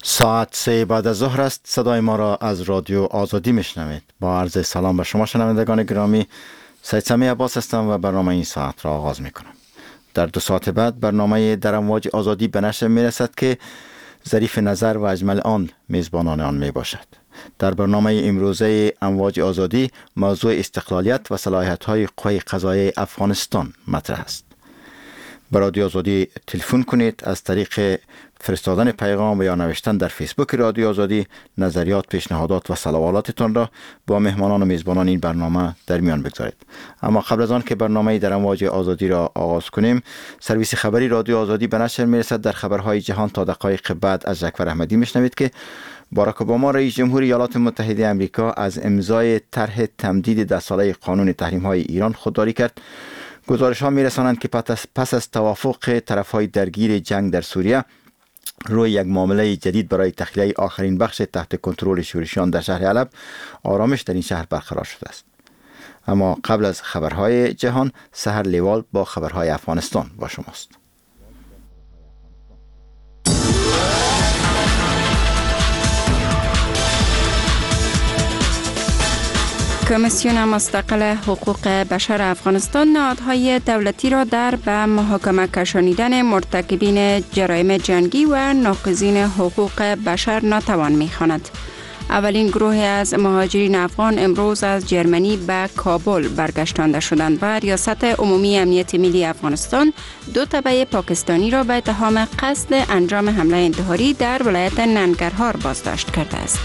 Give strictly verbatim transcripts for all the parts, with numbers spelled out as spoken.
ساعت سه بعد از ظهر است. صدای ما را از رادیو آزادی میشنوید. با عرض سلام به شما شنوندگان گرامی، سید سمیع عباس هستم و برنامه این ساعت را آغاز میکنم. در دو ساعت بعد برنامه در امواج آزادی به نشر میرسد که ظریف نظر و اجمل آن میزبانان آن می باشد. در برنامه امروزه امواج آزادی موضوع استقلالیت و صلاحیت های قوه قضاییه افغانستان مطرح است. به رادیو آزادی تلفن کنید. از طریق فرستادن پیغام و یا نوشتن در فیسبوک رادیو آزادی نظریات، پیشنهادات و سوالاتتان را با مهمانان و میزبانان این برنامه در میان بگذارید. اما قبل از آن که برنامه در امواج آزادی را آغاز کنیم، سرویس خبری رادیو آزادی به نشر میرسد. در خبرهای جهان تا دقایق بعد از جعفر احمدی میشنوید که باراک اوباما رئیس جمهور ایالات متحده آمریکا از امضای طرح تمدید ده ساله قانون تحریم‌های ایران خودداری کرد. گزارش ها می رسانند که پس از توافق طرف های درگیر جنگ در سوریه روی یک معامله جدید برای تخلیه آخرین بخش تحت کنترل شورشیان در شهر حلب، آرامش در این شهر برقرار شده است. اما قبل از خبرهای جهان، سحر لیوال با خبرهای افغانستان با شماست. کمیسیون مستقل حقوق بشر افغانستان نهادهای دولتی را در به محاکمه کشانیدن مرتکبین جرایم جنگی و ناقضین حقوق بشر ناتوان می‌خواند. اولین گروه از مهاجرین افغان امروز از جرمنی به کابل برگشتانده شدند و ریاست عمومی امنیت ملی افغانستان دو تبع پاکستانی را به اتهام قصد انجام حمله انتحاری در ولایت ننگرهار بازداشت کرده است.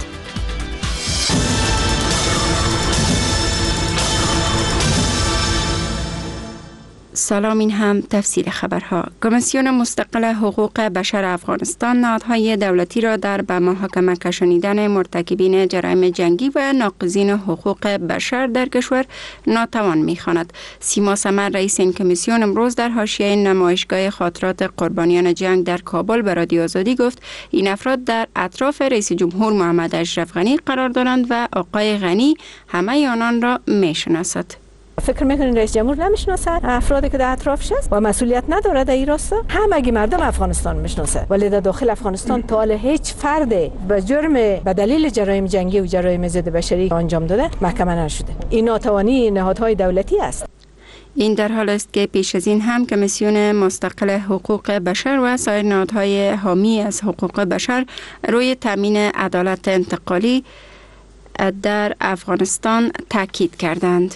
سلام، این هم تفصیل خبرها. کمیسیون مستقل حقوق بشر افغانستان نهادهای دولتی را در به محاکمه کشانیدن مرتکبین جرایم جنگی و ناقضین حقوق بشر در کشور ناتوان می‌خواند. سیما سمر رئیس این کمیسیون امروز در حاشیه نمایشگاه خاطرات قربانیان جنگ در کابل به رادیو آزادی گفت این افراد در اطراف رئیس جمهور محمد اشرف غنی قرار دارند و آقای غنی همه آنان را می‌شناسد. فکر میکنین رئیس جمهور نمیشناسد افرادی که در اطرافش است و مسئولیت نداره در این راستا؟ همگی مردم افغانستان میشناسه، ولی در داخل افغانستان تا حالا هیچ فرد به جرم به دلیل جرایم جنگی و جرایم ضد بشری انجام داده محکمه نشده. این ناتوانی نهادهای دولتی است. این در حال است که پیش از این هم کمیسیون مستقل حقوق بشر و سایر نهادهای حامی از حقوق بشر روی تامین عدالت انتقالی در افغانستان تاکید کردند.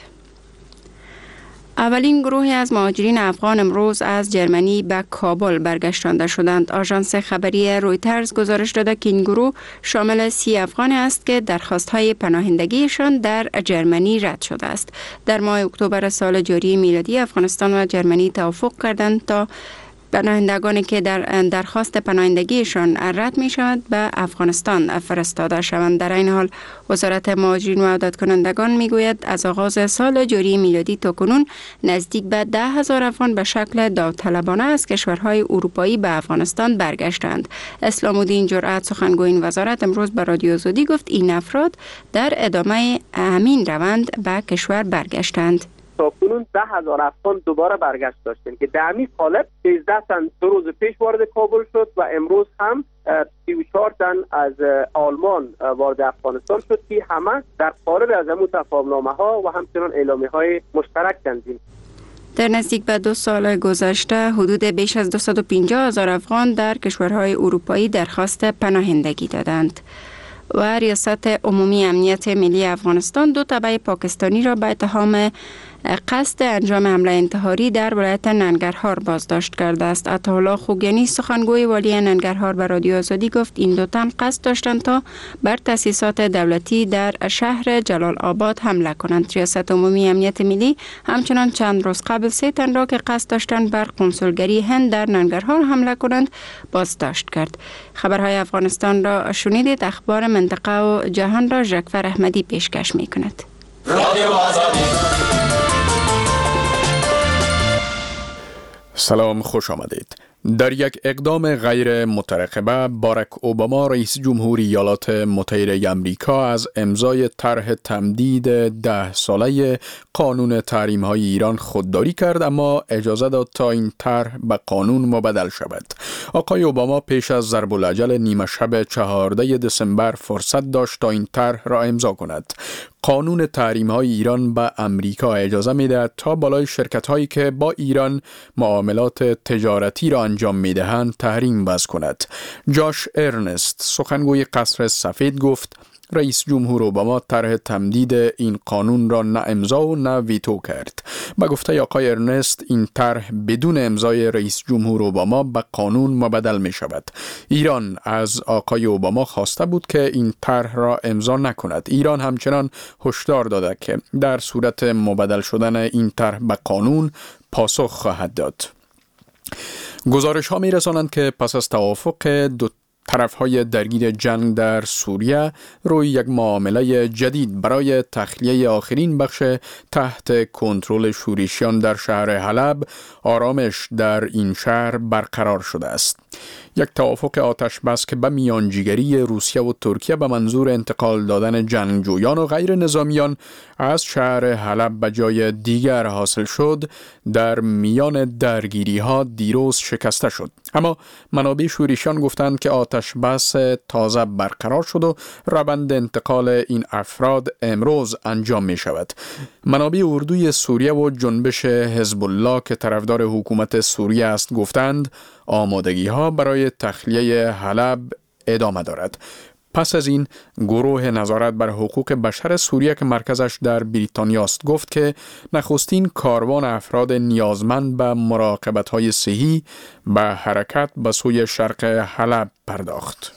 اولین گروه از مهاجرین افغان امروز از جرمنی به کابل برگشتانده شدند. آژانس خبری رویترز گزارش داده که این گروه شامل سی افغان است که درخواست‌های پناهندگیشان در جرمنی رد شده است. در ماه اکتبر سال جاری میلادی افغانستان و جرمنی توافق کردند تا پناهندگانی که در درخواست پناهندگیشان رد می شود به افغانستان فرستاده شوند. در این حال وزارت مهاجرین و عودت کنندگان می گوید از آغاز سال جاری میلادی تا کنون نزدیک به ده هزار افغان به شکل داوطلبانه از کشورهای اروپایی به افغانستان برگشتند. اسلام الدین جرأت سخنگوی این وزارت امروز به رادیو آزادی گفت این افراد در ادامه همین روند به کشور برگشتند. تا کنون ده هزار افغان دوباره برگشت داشتیم که در همین حالت سیزده تن دو روز پیش وارد کابل شد و امروز هم سی و چهار تن از آلمان وارد افغانستان شد که همه در قالب از همون تفاهم‌نامه ها و همچنان اعلامیه های مشترک تنظیم. در نزدیک به دو سال گذشته حدود بیش از دویست و پنجاه هزار افغان در کشورهای اروپایی درخواست پناهندگی دادند و ریاست عمومی امنیت ملی افغانستان دو تبع پاکستانی را به اتهام قصد انجام حمله انتحاری در ولایت ننگرهار بازداشت کرده است. عطاالله خوگیانی سخنگوی والی ننگرهار به رادیو آزادی گفت این دو تن قصد داشتند تا بر تأسیسات دولتی در شهر جلال آباد حمله کنند. ریاست عمومی امنیت ملی همچنان چند روز قبل سه تن را که قصد داشتند بر قنسولگری هند در ننگرهار حمله کنند بازداشت کرد. خبرهای افغانستان را شنیدید. اخبار منطقه و جهان را جعفر احمدی پیشکش می‌کند. رادیو آزادی. سلام، خوش آمدید. در یک اقدام غیر مترقبه، باراک اوباما رئیس جمهوری ایالات متحده آمریکا از امضای طرح تمدید ده ساله قانون تحریم‌های ایران خودداری کرد، اما اجازه داد تا این طرح به قانون مبدل شود. آقای اوباما پیش از ضرب الاجل نیمه شب چهاردهم دسامبر فرصت داشت تا این طرح را امضا کند. قانون تحریم‌های ایران به امریکا اجازه می‌دهد تا بالای شرکت‌هایی که با ایران معاملات تجارتی را انجام می‌دهند تحریم وضع کند. جاش ارنست، سخنگوی قصر سفید، گفت رئیس جمهور اوباما طرح تمدید این قانون را نه امضا و نه ویتو کرد. با گفته آقای ارنست، این طرح بدون امضای رئیس جمهور اوباما به قانون مبدل می شود. ایران از آقای اوباما خواسته بود که این طرح را امضا نکند. ایران همچنان هشدار داده که در صورت مبدل شدن این طرح به قانون پاسخ خواهد داد. گزارش ها می رسانند که پس از توافق دو طرف‌های درگیر جنگ در سوریه روی یک معامله جدید برای تخلیه آخرین بخش تحت کنترل شورشیان در شهر حلب، آرامش در این شهر برقرار شده است. یک توافق آتش بس که به میانجیگری روسیه و ترکیه به منظور انتقال دادن جنگجویان و غیر نظامیان از شهر حلب به جای دیگر حاصل شد، در میان درگیری ها دیروز شکسته شد. اما منابع شورشیان گفتند که آتش بس تازه برقرار شد و روند انتقال این افراد امروز انجام می شود. منابع اردوی سوریه و جنبش حزب الله که طرفدار حکومت سوریه است گفتند آمادگی ها برای تخلیه حلب ادامه دارد. پس از این گروه نظارت بر حقوق بشر سوریه که مرکزش در بریتانیا است گفت که نخستین کاروان افراد نیازمند به مراقبت‌های صحی به حرکت به سوی شرق حلب پرداخت.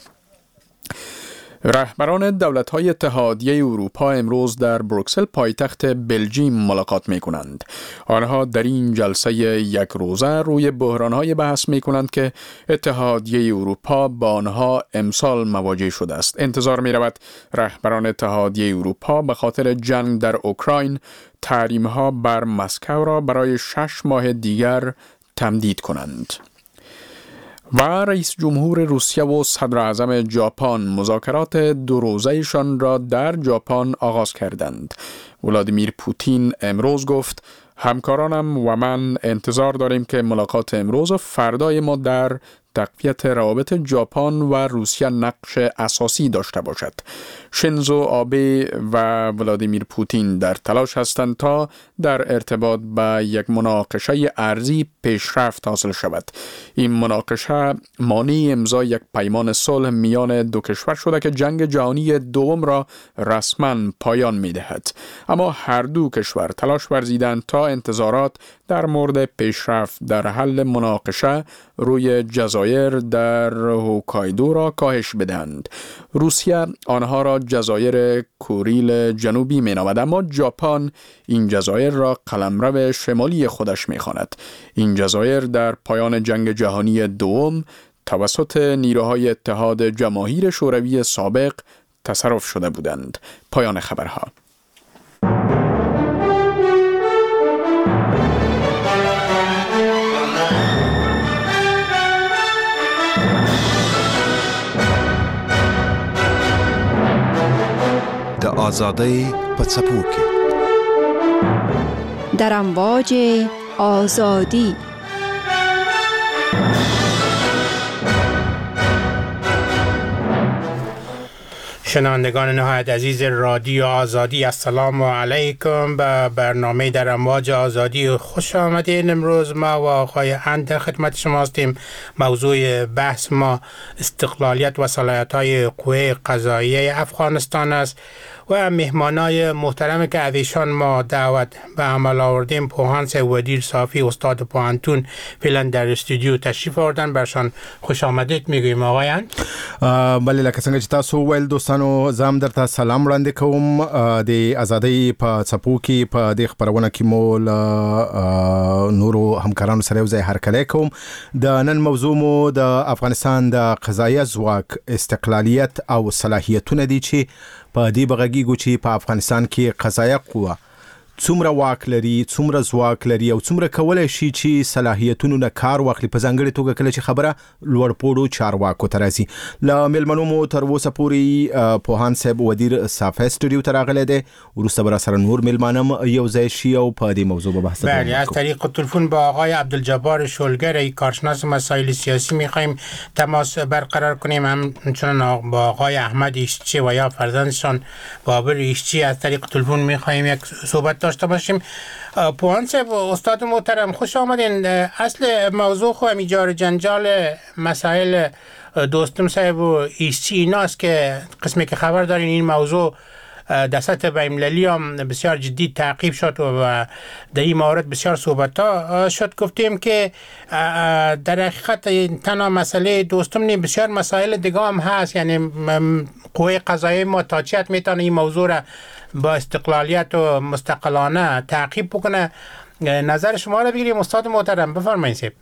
رهبران دولت‌های اتحادیه اروپا امروز در بروکسل پایتخت بلژیم ملاقات می‌کنند. آنها در این جلسه یک روزه روی بحران‌های بحث می‌کنند که اتحادیه اروپا با آنها امسال مواجه شده است. انتظار می‌رود رهبران اتحادیه اروپا به خاطر جنگ در اوکراین تحریم‌ها بر مسکو را برای شش ماه دیگر تمدید کنند. و رئیس جمهور روسیه و صدر اعظم ژاپن مذاکرات دو روزه‌شان را در ژاپن آغاز کردند. ولادیمیر پوتین امروز گفت همکارانم و من انتظار داریم که ملاقات امروز و فردای ما در تقویت روابط ژاپن و روسیه نقش اساسی داشته باشد. شینزو آبه و ولادیمیر پوتین در تلاش هستند تا در ارتباط به یک مناقشه ارضی پیشرفت حاصل شود. این مناقشه مانع امضای یک پیمان صلح میان دو کشور شده که جنگ جهانی دوم را رسما پایان می‌دهد. اما هر دو کشور تلاش ورزیدند تا انتظارات در مورد پیشرفت در حل مناقشه روی جزایر در هوکایدو را کاهش بدهند. روسیه آنها را جزایر کوریل جنوبی می‌نامد، اما ژاپن این جزایر را قلمرو شمالی خودش می‌خواند. این جزایر در پایان جنگ جهانی دوم توسط نیروهای اتحاد جماهیر شوروی سابق تصرف شده بودند. پایان خبرها. د آزادۍ په څپو کې در امواج آزادی. شنوندگان نهایت عزیز رادیو آزادی، السلام علیکم. به برنامه در امواج آزادی خوش آمدین. امروز ما و آقای اند در خدمت شما هستیم. موضوع بحث ما استقلالیت و صلاحیت‌های قوه قضاییه افغانستان است و مهمانای محترم که از ایشان ما دعوت به عمل آوردیم، پوهان سودیر صافی استاد پوهنتون فعلا در استودیو تشریف آوردن. برشان خوش آمدید میگویم آقایان. بله، لکه څنګه چې تاسو ویل دوستانو، زم درته سلام وړاندې کوم. د ازادۍ په څپو کې په دې خبرونه کې مو نورو همکارانو سره یو ځای هرکلی کوم. د نن موضوع مو د افغانستان د قضایه ځواک استقلالیت او صلاحیتونه دي چې په دې بغږیږو چې په افغانستان کې قضایه قوه څومره واک لري، څومره ځواک لري او څومره کولای شي چې صلاحیتونو نه کار واخلي، په ځانګړي توګه کله چې خبره لوړ پوړو چارواکو ته راځي. له مېلمنو مو تر اوسه پورې پوهان صاحب ودیر صافی سټوډیو ته راغلی دی، وروسته به راسره نور مېلمانه یو ځای شي او په دې موضوع به بحث بله. از طریق تلفن با آقای عبدالجبار شلگر کارشناس مسائل سیاسی می‌خوایم تماس برقرار کنیم، همچنان با آقای احمد ایشچی و یا فرزندشان بابر ایشچی از طریق تلفن می‌خوایم یک صحبت داشته باشیم. پوهان صاحب، استاد محترم خوش آمدین. اصل موضوع خو همیجار جنجال مسائل دوستم صاحب و ایشچی ایناست که قسمی که خبر دارین این موضوع در سطح بین‌المللی هم بسیار جدی تعقیب شد و در این مورد بسیار صحبت ها شد. گفتیم که در حقیقت تنها مسئله دوستم نیم، بسیار مسائل دیگه هم هست، یعنی قوه قضاییه ما تا چه حد میتونه این موضوع را با استقلالیت و مستقلانه تعقیب بکنه. نظر شما را بگیریم استاد محترم، بفرمایید. سیب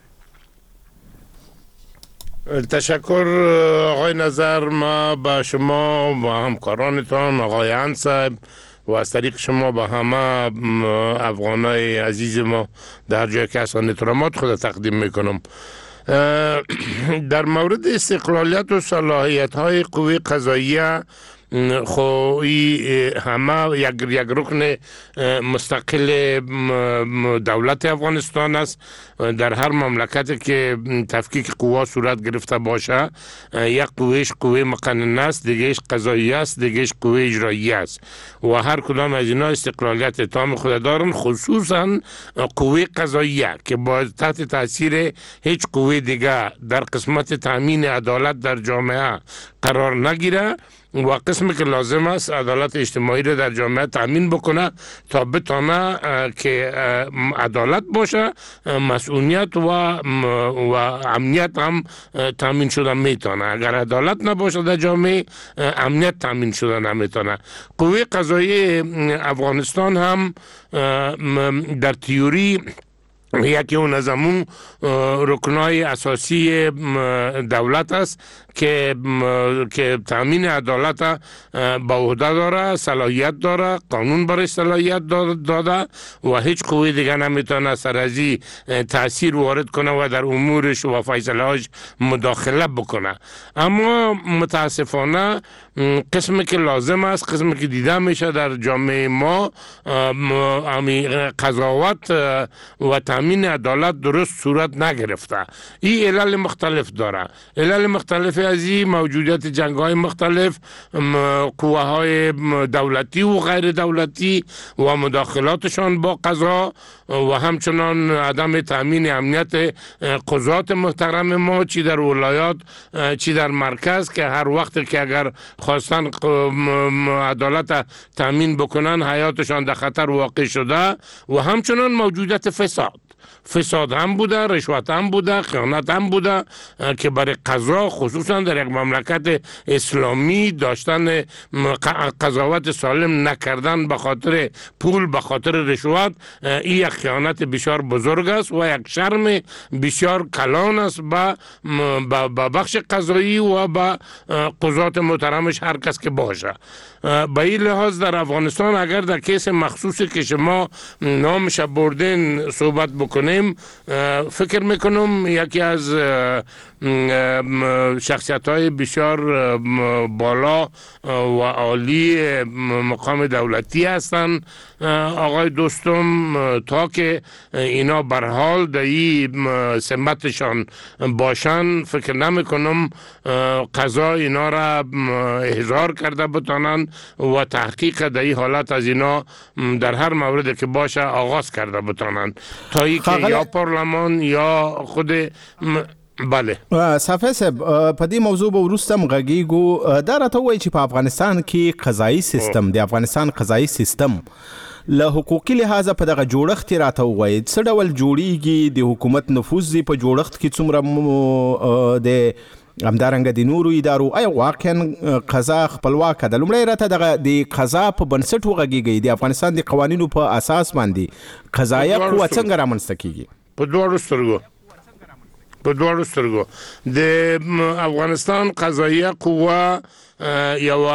تشکر آقای نظر. ما با شما و همکارانتان آقای انصب و از طریق شما با همه افغانای عزیز ما در جای که هستند احترامات خود تقدیم میکنم. در مورد استقلالیت و صلاحیت های قوه قضاییه، خو همه یک یک رکن مستقل دولت افغانستان است. در هر مملکتی که تفکیک قوا صورت گرفته باشه، یک قوهش قوه مقننه است، دیگهش قضایی است، دیگهش قوه اجرایی است و هر کدام از اینا استقلالیت تام خود دارن، خصوصا قوه قضاییه که با تحت تاثیر هیچ قوه دیگه در قسمت تامین عدالت در جامعه قرار نگیره و قسمی که لازم است عدالت اجتماعی رو در جامعه تامین بکنه تا بتونه که عدالت باشه، مسئولیت و و امنیت هم تامین شده میتونه. اگر عدالت نباشه در جامعه، امنیت تامین شده نمیتونه. قوه قضایی افغانستان هم در تئوری یکی اون از همون رکنای اساسی دولت است که که تامین عدالت با عهده داره، صلاحیت داره، قانون برای صلاحیت داده و هیچ قوه دیگه نمیتونه سر از این تاثیر وارد کنه و در امورش و فیصله‌هاش مداخله بکنه. اما متاسفانه قسمی که لازم است، قسمی که دیده میشه در جامعه ما، قضاوت و تامین عدالت درست صورت نگرفته. این علل مختلف داره. علل مختلف از این موجودیت جنگ‌های مختلف، قوه‌های دولتی و غیر دولتی و مداخلاتشان با قضا و همچنان عدم تامین امنیت قضات محترم ما، چی در ولایات چی در مرکز، که هر وقت که اگر خواستن عدالت تامین بکنن حیاتشان در خطر واقع شده و همچنان موجودیت فساد. فساد هم بوده، رشوت هم بوده، خیانت هم بوده که برای قضا خصوصا در یک مملکت اسلامی داشتن قضاوت سالم نکردن به خاطر پول، به خاطر رشوت، این یک خیانت بسیار بزرگ است و یک شرم بسیار کلان است به بخش قضایی و به قضات محترمش هر کس که باشه. به این لحاظ در افغانستان اگر در کیس مخصوصی که شما نامش بردین صحبت بکنیم، فکر میکنم یکی از شخصیت های بسیار بالا و عالی مقام دولتی هستند آقای دوستم، تا که اینا بر حال در این سمتشان باشن فکر نمی کنم قضا اینا را احضار کرده بتانن و تحقیق در این حالت از اینا در هر مورد که باشه آغاز کرده بتانن تا ای که یا پارلمان یا خود بله. صافی صاحب، په دې موضوع به وروسته مغږیږو. دا راته وایي چې په افغانستان کې قضایي سیستم د افغانستان قضایي سیستم له حقوقي لحاظه په دغه جوړښت راته وایي څه ډول جوړیږي، د حکومت نفوذ په جوړښت کې څومره د همدارنګه د نورو ادارو آیا واقعا قضا خپلواکه ده؟ لومړی راته دغه د قضا په بنسټ وغږیږي، د افغانستان د قوانینو په اساس باندې قضایه قوه څنګه رامنځته کیږي؟ په دواړو سترګو په دواړو سترګو د افغانستان قضاییه قوه یو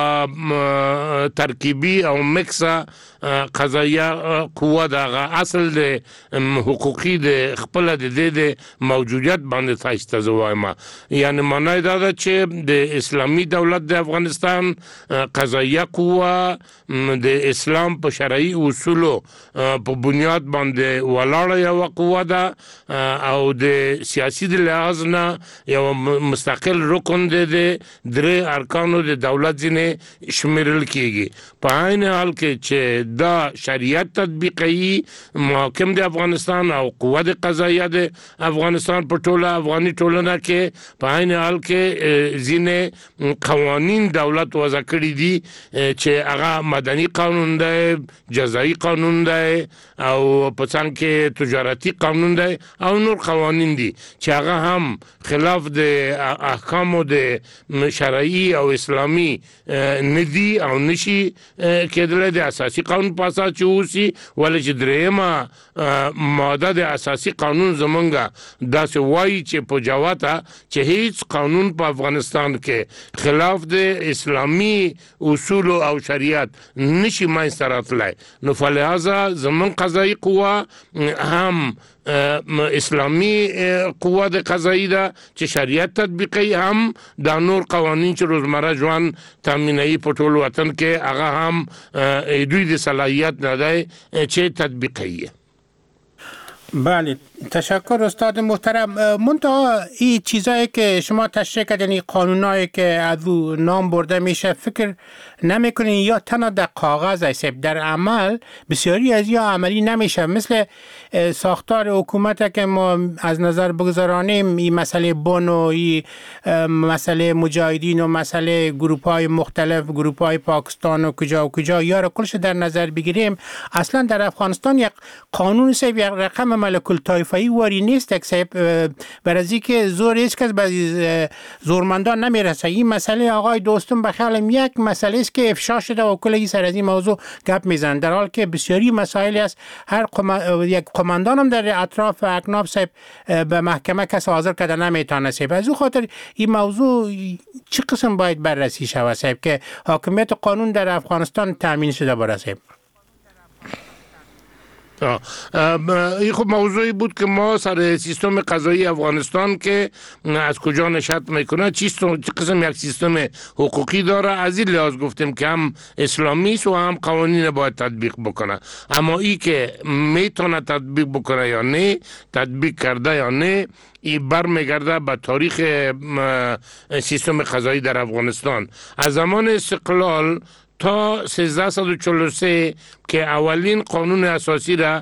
ترکیبی او مکس قضایه قوه د اصل د حقوقي د خپل د د موجودیت باندې تاسو زوایم یعنی معنی دا ده چې د اسلامي دولت د افغانستان قضایه قوه د اسلام په شرعي اصولو په بنیاد باندې ولاړه یو قوه ده او د سیاسي د لحاظ نه یو مستقل رکن دی د درې ارکانو د دولت ځینې شمیرل کیږي په عین حال کې چې دا شریعت تطبیقي محاکم د افغانستان او قوه د قضایه د افغانستان په ټوله افغاني ټولنه کې په عین حال کې ځینې قوانین دولت وضع کړي دي چې هغه مدني قانون دی جزایي قانون دی او په څنګ کې تجارتي قانون دی او نور قوانین دي چې هغه هم خلاف د احکامو د شرعي او اسلامي ندي او نشي کېدل د اساسي قانون په اساس چې اوسي ولې چې درېمه ماده د اساسي قانون زمونږه داسې وایي چې په جواته چې هیڅ قانون په افغانستان کې خلاف د اسلامي اصول او شریعت نشي منځته راتلی نو فلهذا زمون قضایي قوه هم اسلامی قوه د قضایی ده چې شریعت تطبیقي هم د نور قوانین چې روزمره ژوند تامینوي په ټول وطن کې هغه هم دوی د صلاحیت نه دی چې تطبیقي. بله تشکر استاد محترم. منتها این چیزایی که شما تشریح کردین این قانونایی که از او نام برده میشه فکر نمیکنین یا تنها در کاغذ است در عمل بسیاری از یا عملی نمیشه مثل ساختار حکومت که ما از نظر بگذارانیم این مسئله بن و این مسئله مجاهدین و مسئله گروپ های مختلف گروپ های پاکستان و کجا و کجا یا را کلش در نظر بگیریم اصلا در افغانستان یک قانون سیب یک رقم ملک الطایفه‌ای واری نیست که برای که زور هیچ کس به زورمندان نمیرسه. این مسئله آقای دوستم بخیالم یک مسئله است که افشا شده و کلی سر از این موضوع گپ میزنن در حال که بسیاری مسائلی است. هر قم... یک قماندان هم در اطراف اکناف صاحب به محکمه کس حاضر کرده نمیتونه صاحب. از او خاطر این موضوع چه قسم باید بررسی شود صاحب که حاکمیت قانون در افغانستان تامین شده باشه صاحب؟ این خب موضوعی بود که ما سر سیستم قضایی افغانستان که از کجا نشأت میکنه چی قسم یک سیستم حقوقی داره از این لحاظ گفتیم که هم اسلامی است و هم قوانین باید تطبیق بکنه اما این که میتونه تطبیق بکنه یا نه تطبیق کرده یا نه این برمیگرده به تاریخ سیستم قضایی در افغانستان. از زمان استقلال تا سیزده و چهل و سه که اولین قانون اساسی را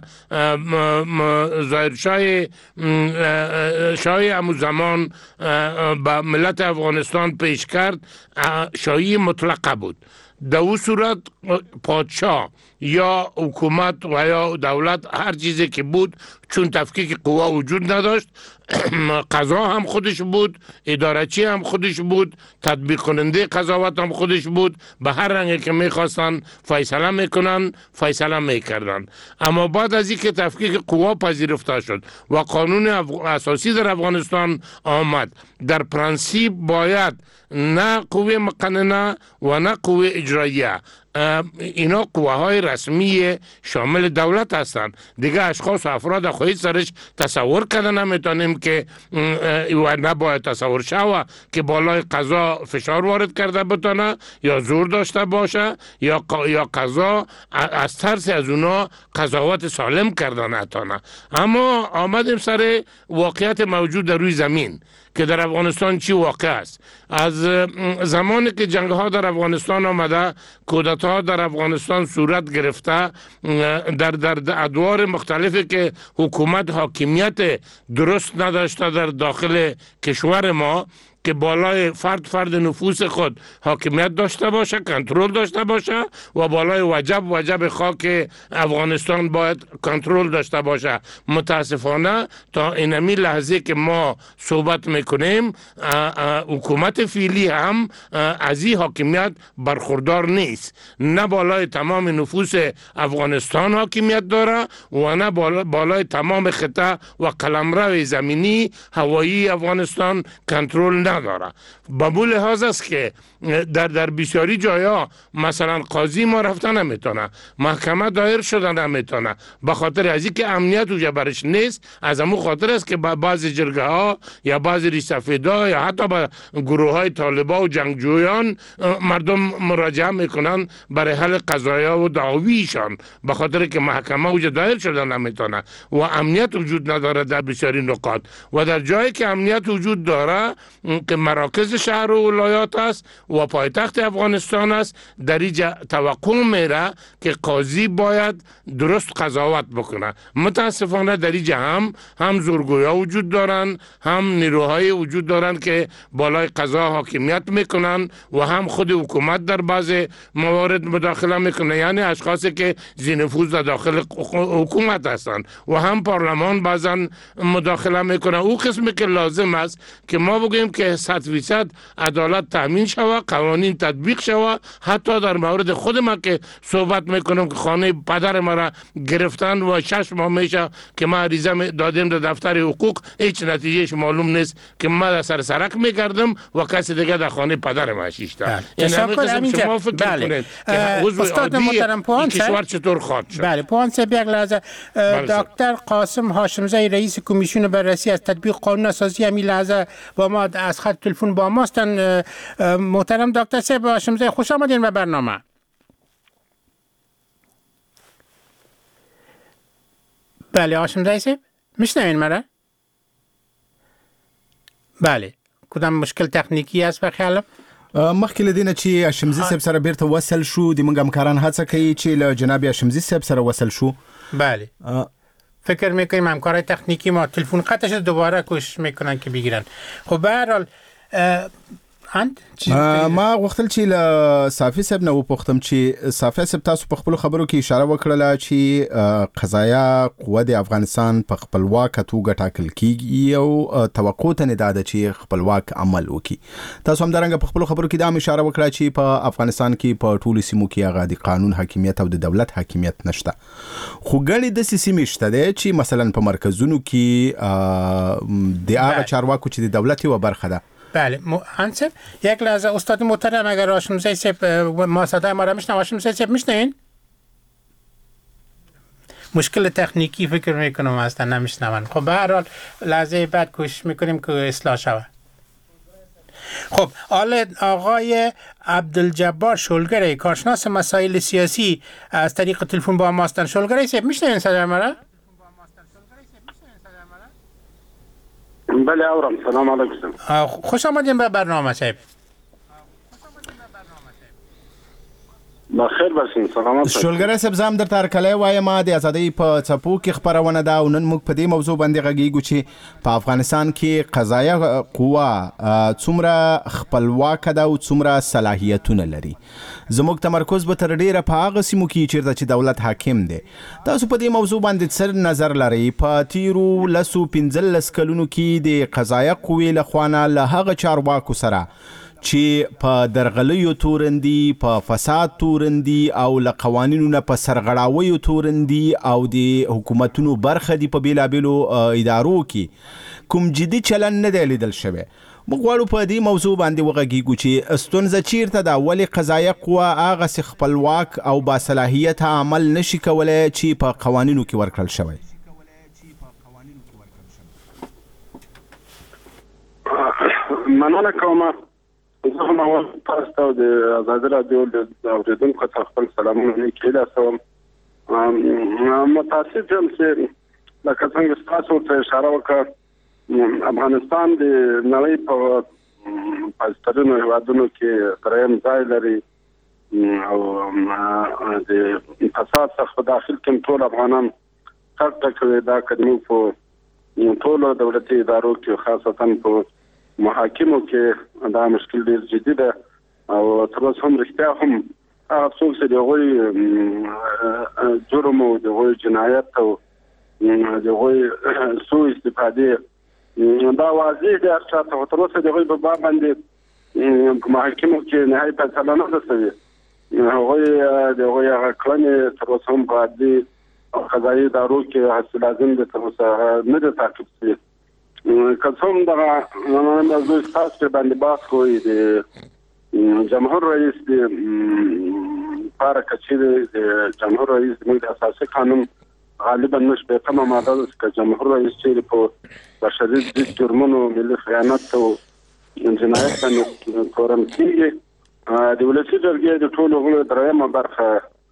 ظاهرشاه شاه همو زمان به ملت افغانستان پیش کرد شاهی مطلقه بود. در او صورت پادشاه یا حکومت و یا دولت هر چیزی که بود چون تفکیک قوا وجود نداشت قضا هم خودش بود ادارچی هم خودش بود تطبیق کننده قضاوت هم خودش بود به هر رنگی که میخواستن فیصله میکنن فیصله میکردن. اما بعد از اینکه تفکیک قوا پذیرفته شد و قانون اساسی در افغانستان آمد در پرانسیپ باید نه قوه مقننه و نه قوه اجراییه اینا قوه های رسمی شامل دولت هستند دیگه اشخاص و افراد خواهید سرش تصور کرده نمیتونیم که و نباید تصور شوه که بالای قضا فشار وارد کرده بتونه یا زور داشته باشه یا یا قضا از ترس از اونا قضاوت سالم کرده نتونه. اما آمدیم سر واقعیت موجود در روی زمین که در افغانستان چی واقع است. از زمانی که جنگ ها در افغانستان آمده کودتا در افغانستان صورت گرفته در در ادوار مختلفی که حکومت حاکمیت درست نداشته در داخل کشور ما که بالای فرد فرد نفوس خود حاکمیت داشته باشه کنترل داشته باشه و بالای وجب وجب خاک افغانستان باید کنترل داشته باشه. متاسفانه تا اینمی لحظه که ما صحبت میکنیم حکومت فعلی هم از این حاکمیت برخوردار نیست. نه بالای تمام نفوس افغانستان حاکمیت داره و نه بالای تمام خطه و قلمرو زمینی هوایی افغانستان کنترل نه نداره. به بو لحاظ است که در در بسیاری جایا مثلا قاضی ما رفتن نمیتونه، محکمه دایر شده نمیتونه، به خاطر از اینکه امنیت اوجا برش نیست. از همون خاطر است که با بعضی جرگه ها یا بعضی ریسفیدا یا حتی با گروه های طالبا و جنگجویان مردم مراجعه میکنن برای حل قضایا و دعویشان، به خاطر که محکمه اوجا دایر شده نمیتونه و امنیت وجود نداره در بسیاری نقاط. و در جایی که امنیت وجود داره که مراکز شهر و ولایات است و پایتخت افغانستان است، در اینجا توقع میره که قاضی باید درست قضاوت بکنه. متاسفانه در اینجا هم هم زورگویا وجود دارن، هم نیروهای وجود دارن که بالای قضا حاکمیت میکنن و هم خود حکومت در بعض موارد مداخله میکنه، یعنی اشخاصی که ذی نفوذ در داخل حکومت هستند، و هم پارلمان بعضا مداخله میکنه. او قسمی که لازم است که ما بگیم که صد فیصد عدالت تامین شود، قوانین تطبیق شود. حتی در مورد خود ما که صحبت میکنم که خانه پدر ما را گرفتن و شش ماه میشه که ما عریضه دادیم در دفتر حقوق، هیچ نتیجهش معلوم نیست که ما در سر سرک میکردم و کسی دیگه در خانه پدر ما شیشته. این همه قسم شما فکر کنید که استاد محترم پوان کشور چطور خواهد شد. بله پوان صاحب یک لحظه، دکتر قاسم هاشمزی رئیس کمیسیون بررسی از تطبیق قانون اساسی همین لحظه با ما از خط تلفن با ما هستن. محترم دکتر صاحب هاشمزی خوش آمدین به برنامه. بله هاشمزی صاحب میشنوین مرا؟ بله کدام مشکل تکنیکی است په خیالم؟ مخکې لدینه چې هاشمزي صاحب سره بیرته وصل شو، د موږ همکاران هڅه کوي چې له جناب هاشمزي صاحب سره وصل شو. بله فکر میکنیم همکارای تکنیکی ما تلفن قطعش دوباره کوشش میکنن که بگیرن. خب به هر حال اند ما غوښتل چې له صافي صاحب نه وپوښتم چې صافي صاحب تاسو په خپل خبرو کې اشاره وکړه چې قضایا قوه د افغانستان په خپلواک توګه ټاکل کیږي او توقع ته نه ده چې خپلواک عمل وکړي. تاسو هم درنګ په خپل خبرو کې دا اشاره وکړه چې په افغانستان کې په ټولو سیمو کې هغه د قانون حاکمیت او د دولت حاکمیت نشته، خو ګڼې د سیمې شته ده چې مثلا په مرکزونو کې د هغه چارواکو چې د دولت یو برخه ده. بله انصف یک لحظه استاد محترم اگر هاشمزی صاحب ما صدای ما را میشنوین، هاشمزی صاحب میشنوین؟ مشکل تکنیکی فکر میکنم اصلا نمیشنون. خب به هر حال لحظه بعد کوشش میکنیم که اصلاح شود. خب حالا آقای عبدالجبار شلگر کارشناس مسائل سیاسی از طریق تلفن با ما هستند. شلگر صاحب میشنوین صدای ما را؟ بله اورم. سلام علیکم. خوش آمدین به برنامه صاحب. بخیر باشین. سلامت. شولګر صاحب زم در ترکلې وایم د ازادۍ په څپو کې خبرونه ده او نن موږ په دې موضوع باندې غږیږو چې په افغانستان کې قضایه قوه څومره خپلواک ده او څومره صلاحیتونه لري. زموږ تمرکز به تر ډیره په هغه سیمو کې چیرته چې دولت حاکم دی. تاسو په دې موضوع باندې څه نظر لرئ؟ په تیرو لسو پنځلس کلونو کې د قضایه قوې لخوا له هغه چارواکو سره چې په درغلیو تورندي، په فساد تورندي او له قوانینو نه په سرغړاویو تورندي او د حکومتونو برخه دي په بیلابیلو ادارو کې کوم جدي چلن نه دی لیدل شوی. موږ غواړو په دې موضوع باندې وغږیږو چې ستونزه چیرته ده، ولې قضایه قوه هغسې خپلواک او باصلاحیت عمل نشي کولی چې په قوانینو کې ورکړل شوی؟ مننه کومه. زه هم اول تاسو ته د ازادي راډیو د اوریدونکو څخه خپل سلامونه لیکلی اسوم. متاسف یم چې لکه څنګه تاسو ته اشاره وکړه، افغانستان د نړۍ په پاکستاني هیوادونو کې دریم ځای لري او د فساد څخه داخل کوم ټول افغانان کار کوي. دا کلمه په ټولو دولتي ادارو کې خاصتا په محاکمو کې دا مشکل ډیر جدي ده او تر اوسه هم رښتیا هم هغه څوک چې د هغوی جرم او د هغوی جنایت او د هغوی سوء استفادې دا واضح دی. هر چا ته تر اوسه د هغوی په باب باندې په محاکمو کې نهایي فیصله نه ده شوې. هغوی د هغوی هغه کړنې تر اوسه هم په عدلي او قضایي ادارو کې هسې لازم دی تر اوسه نه ده تعقیب شوې. کڅوم دغه نن د زوی تاسو باندې باس کوی د جمهور رئیس د پاره کچې د جمهور رئیس د اساسي قانون غالبا مش به تمام ماده د جمهور رئیس چې په بشري د جرمونو ملي خیانت او جنایت باندې کورم کیږي د ولسی جرګې د ټولو غړو درېمه برخه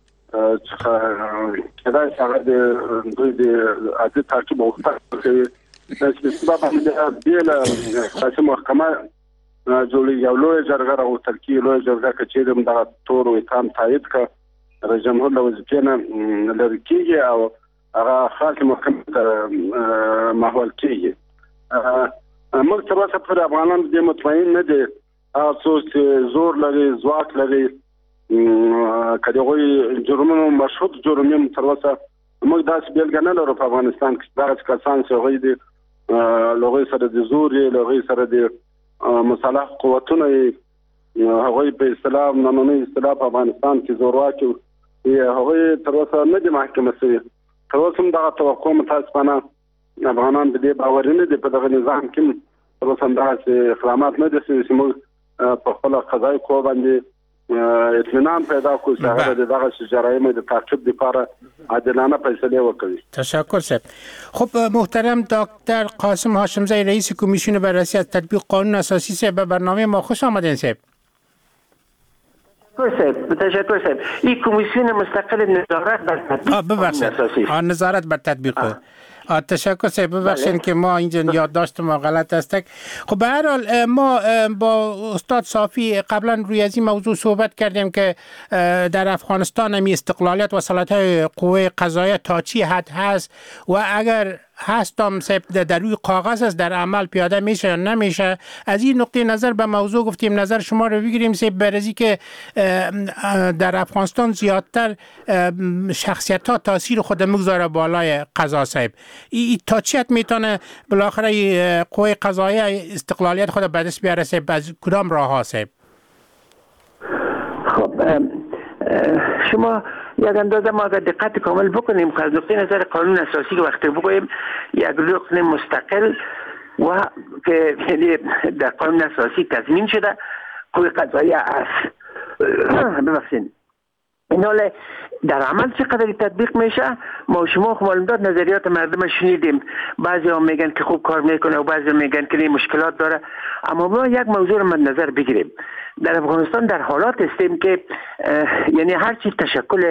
چې کدا هغه د دوی د عادي تعقیب وخت کوي چې سبب باندې بیل خاصه محکمه جوړي یو لوی جرګه او ترکیه لوی جرګه چې د دغه تور او اتهام تایید کړ رئیس جمهور له وظیفې لري کیږي او هغه خاصه محکمه ته محول کیږي موږ تر اوسه پر افغانان د مطمئن نه دي تاسو زور لري ځواک لري کله غوي جرمونو مشهود جرمونه تر اوسه موږ داسې بیلګه نه لرو په افغانستان کې دغه کسان چې غوي دي لغوی سره د زور لغوی سره د مصالح قوتونه هغوی په اسلام نامنوي اسلام په افغانستان کې زورواکي هغوی تر اوسه نه دي محکمه شوي تر اوسه هم دغه توقع متاسفانه افغانان د دې باور نه دي په دغه نظام کې تر اوسه دغه اقدامات نه دي چې موږ په خپل قضایي قوه باندې اطمینان پیدا کوو چې هغه دغه جرایم د تعقیب لپاره عادلانه فیصله وکړي. تشکر صاحب. خب محترم دکتر قاسم هاشمزی رئیس کمیسیون بررسی از تطبیق قانون اساسی صاحب به برنامه ما خوش آمدین صاحب. تشکر صاحب. تشکر صاحب. این کمیسیون مستقل نظارت بر تطبیق قانون اساسی. آه نظارت بر تطبیق. تشکر صاحب ببخشید که ما اینجا یادداشت ما غلط است. خب به هر حال ما با استاد صافی قبلا روی از این موضوع صحبت کردیم که در افغانستان هم استقلالیت و صلاحیت قوه قضاییه تا چی حد هست و اگر هست هم در روی کاغذ است در عمل پیاده میشه یا نمیشه. از این نقطه نظر به موضوع گفتیم نظر شما رو بگیریم صاحب برزی که در افغانستان زیادتر شخصیت ها تاثیر خود مگذاره بالای قضا صاحب. این تا چی حد میتونه بالاخره قوه قضاییه استقلالیت خود به دست بیاره صاحب از کدام راه ها صاحب؟ خب شما یک اندازه ما اگر دقت کامل بکنیم که از نقطه نظر قانون اساسی که وقتی بگوییم یک رکن مستقل و که در قانون اساسی تضمین شده قوه قضاییه است. ببخشید این حال در عمل چقدر تطبیق میشه ما شما خب معلوم داد نظریات مردم شنیدیم. بعضی ها میگن که خوب کار میکنه و بعضی ها میگن که مشکلات داره. اما ما یک موضوع رو مد نظر بگیریم. در افغانستان در حالات هستیم که یعنی هر چی تشکل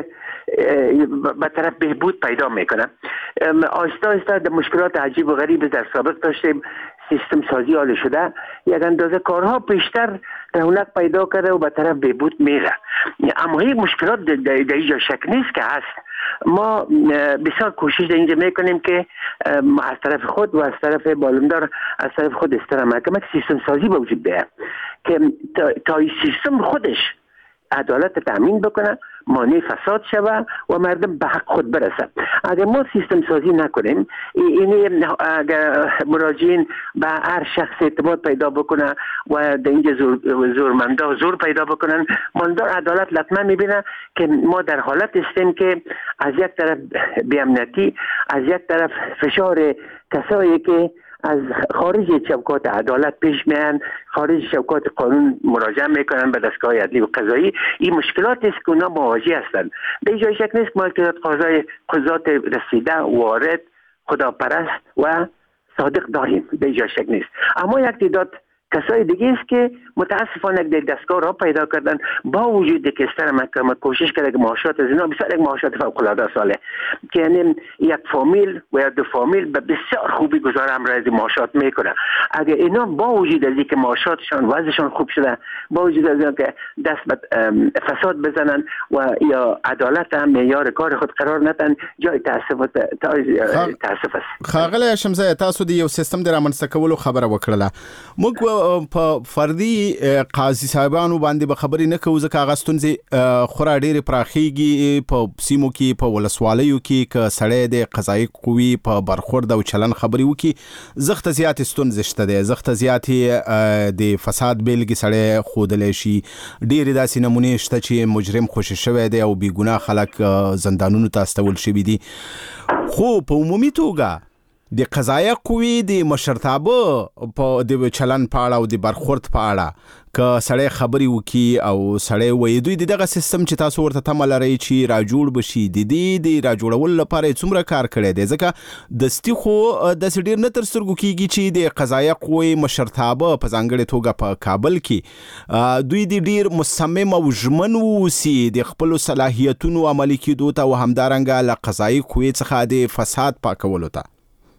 به طرف بهبود پیدا میکنه. آهسته آهسته در مشکلات عجیب و غریب در سابق داشتیم. سیستم سازی حال شده یک اندازه کارها بیشتر رونق پیدا کرده و به طرف بهبود میره. اما این مشکلات در اینجا شک نیست که هست. ما بسیار کوشش در اینجا میکنیم که از طرف خود و از طرف بالمدار از طرف خود استرا محکمه سیستم سازی به وجود بیاد که تا این سیستم خودش عدالت تامین بکنه مانع فساد شوه و مردم به حق خود برسه. اگر ما سیستم سازی نکنیم این اگر مراجعین به هر شخص اعتماد پیدا بکنه و در اینجا زور زورمندا زور پیدا بکنن مالدار عدالت لطمه میبینه که ما در حالت هستیم که از یک طرف بی‌امنیتی از یک طرف فشار کسایی که از خارج چوکات عدالت پیش میان خارج چوکات قانون مراجعه میکنن به دستگاه عدلی و قضایی. این مشکلات است که اونا مواجه هستند. به جای شک نیست ما که قضای قضات رسیده وارد خداپرست و صادق داریم. به جای شک نیست. اما یک تعداد کسای دیگه است که متاسفانه در دستگاه را پیدا کردن با وجود که استر محکمه کوشش کرده که معاشات از اینا بسیار یک معاشات فوق العاده ساله که یعنی یک فامیل و یا دو فامیل به بسیار خوبی گزار امراضی معاشات میکنه. اگر اینا با وجود از اینکه معاشاتشان وضعشان خوب شده با وجود از اینکه دست به فساد بزنن و یا عدالت هم معیار کار خود قرار ندن جای تاسف تاسف است. خاغله هاشمزی تاسو دی یو سیستم در امنځته کولو خبره وکړه. موږ په فردي قاضي صاحبانو باندې به خبرې نه کوو ځکه هغه ستونزې خورا ډېرې پراخېږي په سیمو کې په ولسوالیو کې که سړی د قضایي قوې په برخورد او چلن خبرې وکړي زښته زیاتې ستونزې شته دی. زښته زیاتې د فساد بیلګې سړی ښودلی شي. ډېرې داسې نمونې شته چې مجرم خوشي شوی دی او بېګناه خلک زندانونو ته استول شوي دي. خو په عمومي توګه د قضایه قوی د مشرتابه په د چلن په اړه او د برخورد په اړه که سړی خبري وکي او سړی وایي دوی دغه سیستم چې تاسو ورته تمه لرئ چې راجوړ بشي د دې د راجوړولو لپاره څومره کار کړی دی ځکه دستي خو داسې ډېر نه تر سترګو کېږي چې د قضایه قوې مشرتابه په ځانګړې توګه په کابل کې دوی د ډېر مصمم او ژمن واوسي د خپلو صلاحیتونو عملي کېدو ته او همدارنګه له قضایي قوې څخه د فساد پاکولو ته.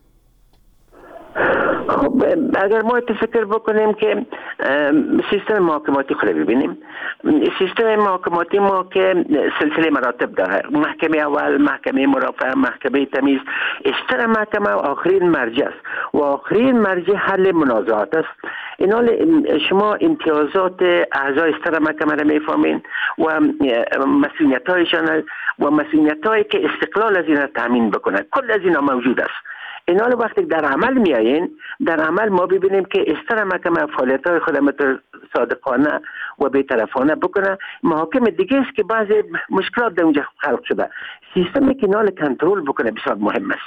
خب اگر ما فکر بکنیم که سیستم محاکماتی خود ببینیم، سیستم محاکماتی ما که سلسله مراتب داره، محکمه اول، محکمه مرافعه، محکمه تمیز، اشتر محکمه و آخرین مرجع است و آخرین مرجع حل منازعات است. این حال شما امتیازات اعضای اشتر محکمه را میفهمین و مسئولیت هایشان و مسئولیت هایی که استقلال از این را تامین بکنه، کل از اینا موجود است. این حال وقتی در عمل میایین، در عمل ما ببینیم که استر محکمه فعالیت های خود صادقانه و بی‌طرفانه بکنه. محاکم دیگه است که بعضی مشکلات در اونجا خلق شده، سیستمی که نال کنترل بکنه بسیار مهم است.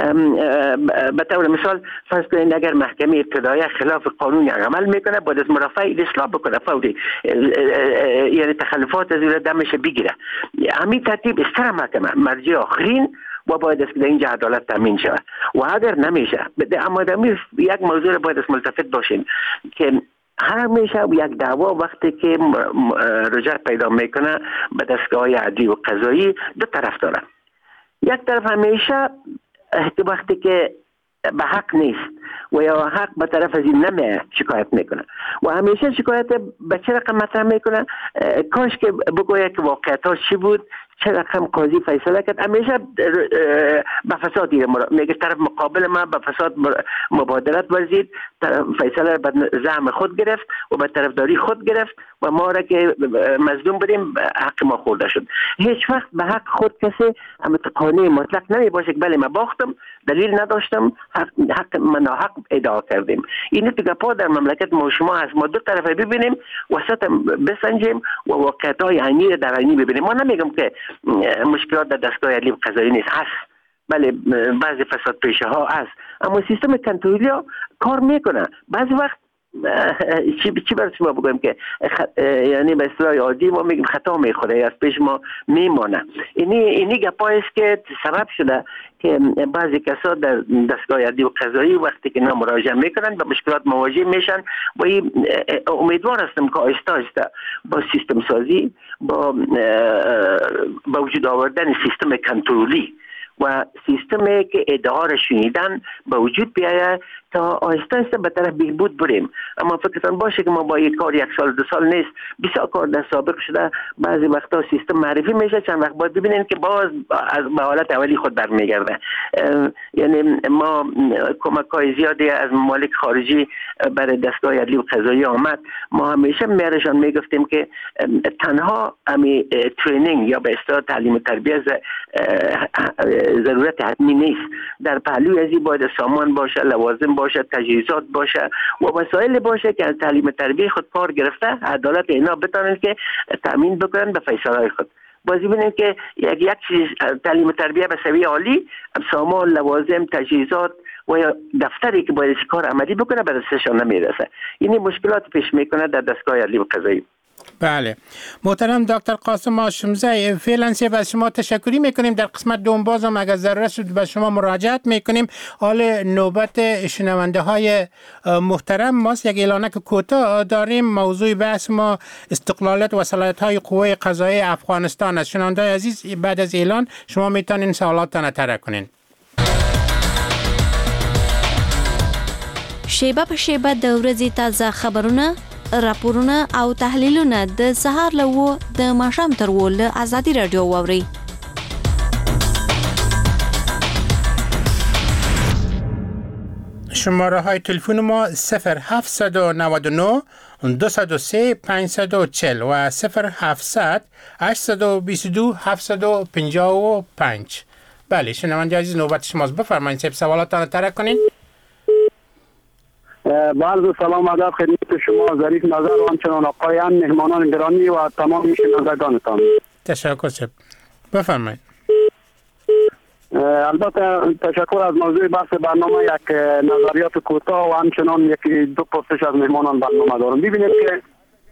به طور مثال فرض کنید اگر محکمه ابتدایی خلاف قانون عمل میکنه، باید از مرافعه اصلاح بکنه فوری، یعنی تخلفات از اون دمش بگیره. همین ترتیب استر محکمه مرجع آخرین و باید است که در اینجا عدالت تامین شود و اگر نمیشه اما در یک موضوع باید است ملتفت باشیم که همیشه یک دعوا وقتی که رجوع پیدا میکنه به دستگاه عدلی و قضایی دو طرف داره. یک طرف همیشه وقتی که به حق نیست و یا حق به طرف از این نمیه شکایت میکنه و همیشه شکایت به چه رقم مطرح میکنه، کاش که بگویه که واقعیتاش چی بود، چه رقم قاضی فیصله کرد. همیشه به فساد دیره میگه طرف مقابل ما به فساد مبادرت ورزید، فیصله به زعم خود گرفت و به طرفداری خود گرفت و ما را که مظلوم بودیم حق ما خورده شد. هیچ وقت به حق خود کسی قانع مطلق نمی باشه که بله من باختم، دلیل نداشتم، حق, حق من حق ادعا کردیم. این تو گپا در مملکت ما شما هست، ما دو طرفه ببینیم، وسط بسنجیم و واقعیت های عینی در عینی ببینیم. ما نمیگم که مشکلات در دستگاه عدلی و قضایی نیست، هست، بله بعضی فساد پیشه ها هست، اما سیستم کنترلی ها کار میکنه. بعضی وقت چی چی برای شما بگویم که یعنی به اصطلاح عادی ما میگیم خطا میخوره، از پیش ما میمانه. اینی اینی گپایی است که سبب شده که بعضی کسا در دستگاه عدلی و قضایی وقتی که اینا مراجعه میکنن به مشکلات مواجه میشن و امیدوار هستم که آهسته آهسته با سیستم سازی، با با وجود آوردن سیستم کنترلی و سیستمی که ادعا را شنیدن به وجود بیاید تا آهسته آهسته به طرف بهبود بریم. اما فکرتان باشه که ما با یک کار یک سال دو سال نیست، بسیار کار در سابق شده، بعضی وقتا سیستم معرفی میشه، چند وقت باید ببینیم که باز از به حالت اولی خود برمیگرده. یعنی ما کمک های زیادی از ممالک خارجی برای دستگاه عدلی و قضایی آمد، ما همیشه میارشان میگفتیم که تنها امی ترینینگ یا به اصطلاح تعلیم و تربیت ضرورت حتمی نیست، در پهلوی ازی باید سامان باشه، لوازم باشه، تجهیزات باشه و وسایل باشه که از تعلیم و تربیت خود کار گرفته عدالت اینا بتونن که تامین بکنن به فیصله خود. بازی ببینید که یک یک چیز تعلیم و تربیت به سویه عالی، سامان، لوازم، تجهیزات و یا دفتری که باید کار عملی بکنه به دستشان نمیرسه. این مشکلات پیش میکنه در دستگاه عدلی و قضایی. بله محترم دکتر قاسم هاشمزی، فعلا سه از شما تشکری میکنیم. در قسمت دوم بازم اگر ضرورت شد به شما مراجعت میکنیم. حال نوبت شنونده های محترم ماست. یک اعلانک کوتاه داریم. موضوع بحث ما استقلالت و صلاحیت های قوه قضایی افغانستان است. شنونده عزیز بعد از اعلان شما میتونین سوالاتتان طرح کنین. شیبه په شیبه د ورځې تازه خبرونه، راپورونه او تحلیلونه د سهار له و د ماښام تر و له ازادي رادیو واورئ. شماره های تلفن ما صفر هفت نه نه دو صفر سه پنج چهار صفر و صفر هفتصد هشت دو دو هفت پنج پنج. بله شنونده عزیز نوبت شماست، بفرمایید صاحب سوالاتتان طرح کنین. با عرض سلام ادب خدمت شما ظریف نظر و همچنان آقایان مهمانان گرامی و تمام شنوندگانتان. تشکر صاحب، بفرمایید. البته تشکر از موضوع بحث برنامه. یک نظریات کوتاه و همچنان یکی دو پرسش از مهمانان برنامه دارم. ببینید که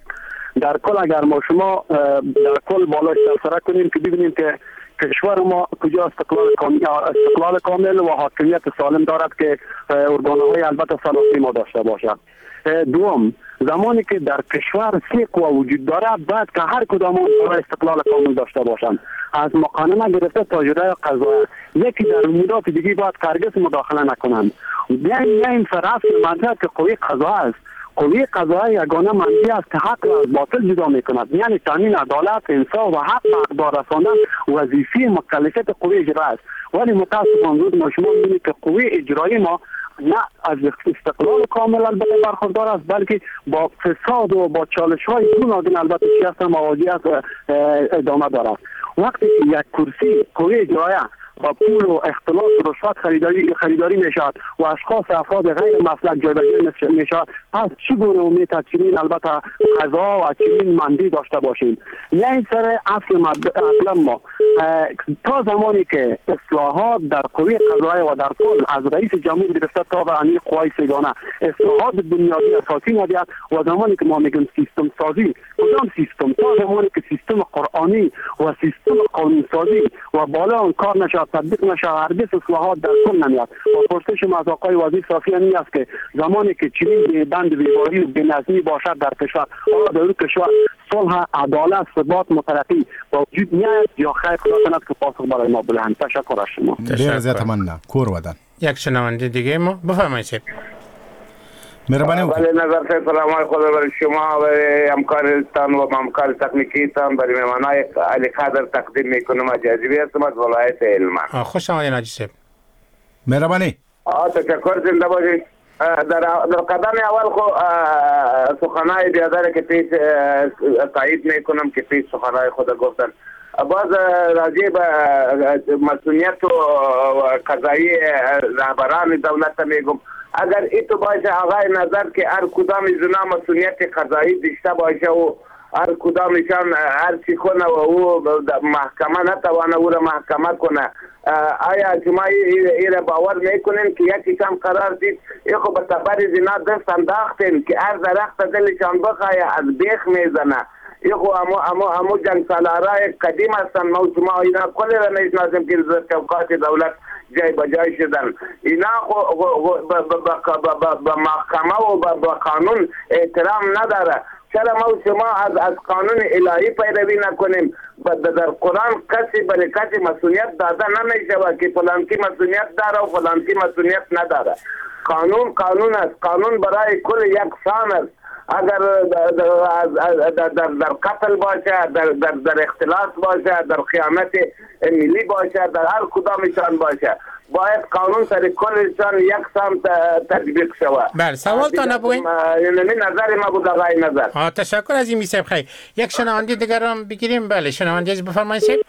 در کل اگر ما شما در کل بالاش سرسره کنیم که ببینیم که کشور ما کجا استقلال کامل, استقلال کامل و حاکمیت سالم دارد که ارگان‌های البته سلاطینی ما داشته باشد. دوم، زمانی که در کشور سه قوا وجود دارد باید که هر کدام اون استقلال کامل داشته باشند، از مقننه گرفته تا جرای قضایی. یکی در امورات دیگه باید هرگز مداخله نکنند. یعنی این فرض منطقه که قوی قضا است. قوی قضایی یگانه منبع است که حق را از باطل جدا میکند، یعنی تامین عدالت، انصاف و حق به اقدار رساندن وظیفه مکلفیت قوی اجرا است. ولی متاسفانه روز ما شما میبینید که قوی اجرایی ما نه از استقلال کامل البته برخوردار است، بلکه با فساد و با چالش های گوناگون البته شکست مواجه است و ادامه دارد. وقتی یک کرسی قوی اجرایی با پول و اختلاط و رشوت خریداری خریداری میشود و اشخاص افراد غیر مسلک جایگزین میشود، پس چگونه امید است چنین البته قضا و چنین مندی داشته باشیم؟ نه این سر اصل مطلب ما تا زمانی که اصلاحات در قوه قضایی و در کل از رئیس جمهور گرفته تا به امیر قوای سگانه اصلاحات بنیادی اساسی ندید و زمانی که ما میگیم سیستم سازی، کدام سیستم؟ تا زمانی که سیستم قرآنی و سیستم قانون سازی و بالا اون کار نشد، تطبیق نشد، هرگز اصلاحات در کل نمیاد. و پرسش ما از آقای وزیر صافی این است که زمانی که چنین بند بیماری و بنظمی باشد در کشور، آیا در اون کشور صلح، عدالت، ثبات، مترقی با وجود میاد یا خیر؟ خدا کند که پاسخ برای ما بدهند. تشکر از شما. ډیر زیات مننه. کور ودان. یک شنونده دیگه ما بفرمایید. مهربانی وکړئ. بله نظر صاحب سلام علیکم برای شما و همکارتان و همکار تکنیکیتان برای مهمانای علی قادر تقدیم میکنم. جاذبی هستم از ولایت هلمند. خوش آمدید حاجی صاحب. مهربانی. تشکر، زنده باشید. در در قدم اول خو سخنهای بیادر که پیش تایید میکنم که پیش سخنهای خود گفتن. باز راجع به مسئولیت و قضایی رهبران دولت میگم، اگر ایتو باشه آقای نظر که هر کدام از اونا مسئولیت قضایی داشته باشه و هر کدامشان هر چی کنه و او محکمه نتوانه او را محکمه کنه، آیا شما ایره باور میکنین که یکی کم قرار دید ایخو به تبر زنا دست انداختین که هر درخت دلشان بخواه از بیخ میزنه؟ ایخو امو امو امو جنگ سالارای قدیم هستن. ما شما اینا کلی را میشناسیم که چوکات دولت جای بجای شدن. اینا به محکمه و به قانون احترام نداره. چرا ما شما از از قانون الهی پیروی نکنیم؟ در قرآن کسی برای کسی مسئولیت داده نمیشه که فلان کی مسئولیت داره و فلان کی مسئولیت نداره. قانون قانون است. قانون برای کل یکسان است. اگر در, در, در, در قتل باشه، در, در, در اختلاس باشه، در خیانت ملی باشه، در هر کدامشان باشه، باید قانون سر کلشان یکسان تطبیق شود. بله، سوال تا نبوین؟ یعنی نظر ما بود آقای نظر. آه تشکر از این میسب خیلی. یک شنونده دیگر هم بگیریم. بله شنونده از بفرمایید سیب.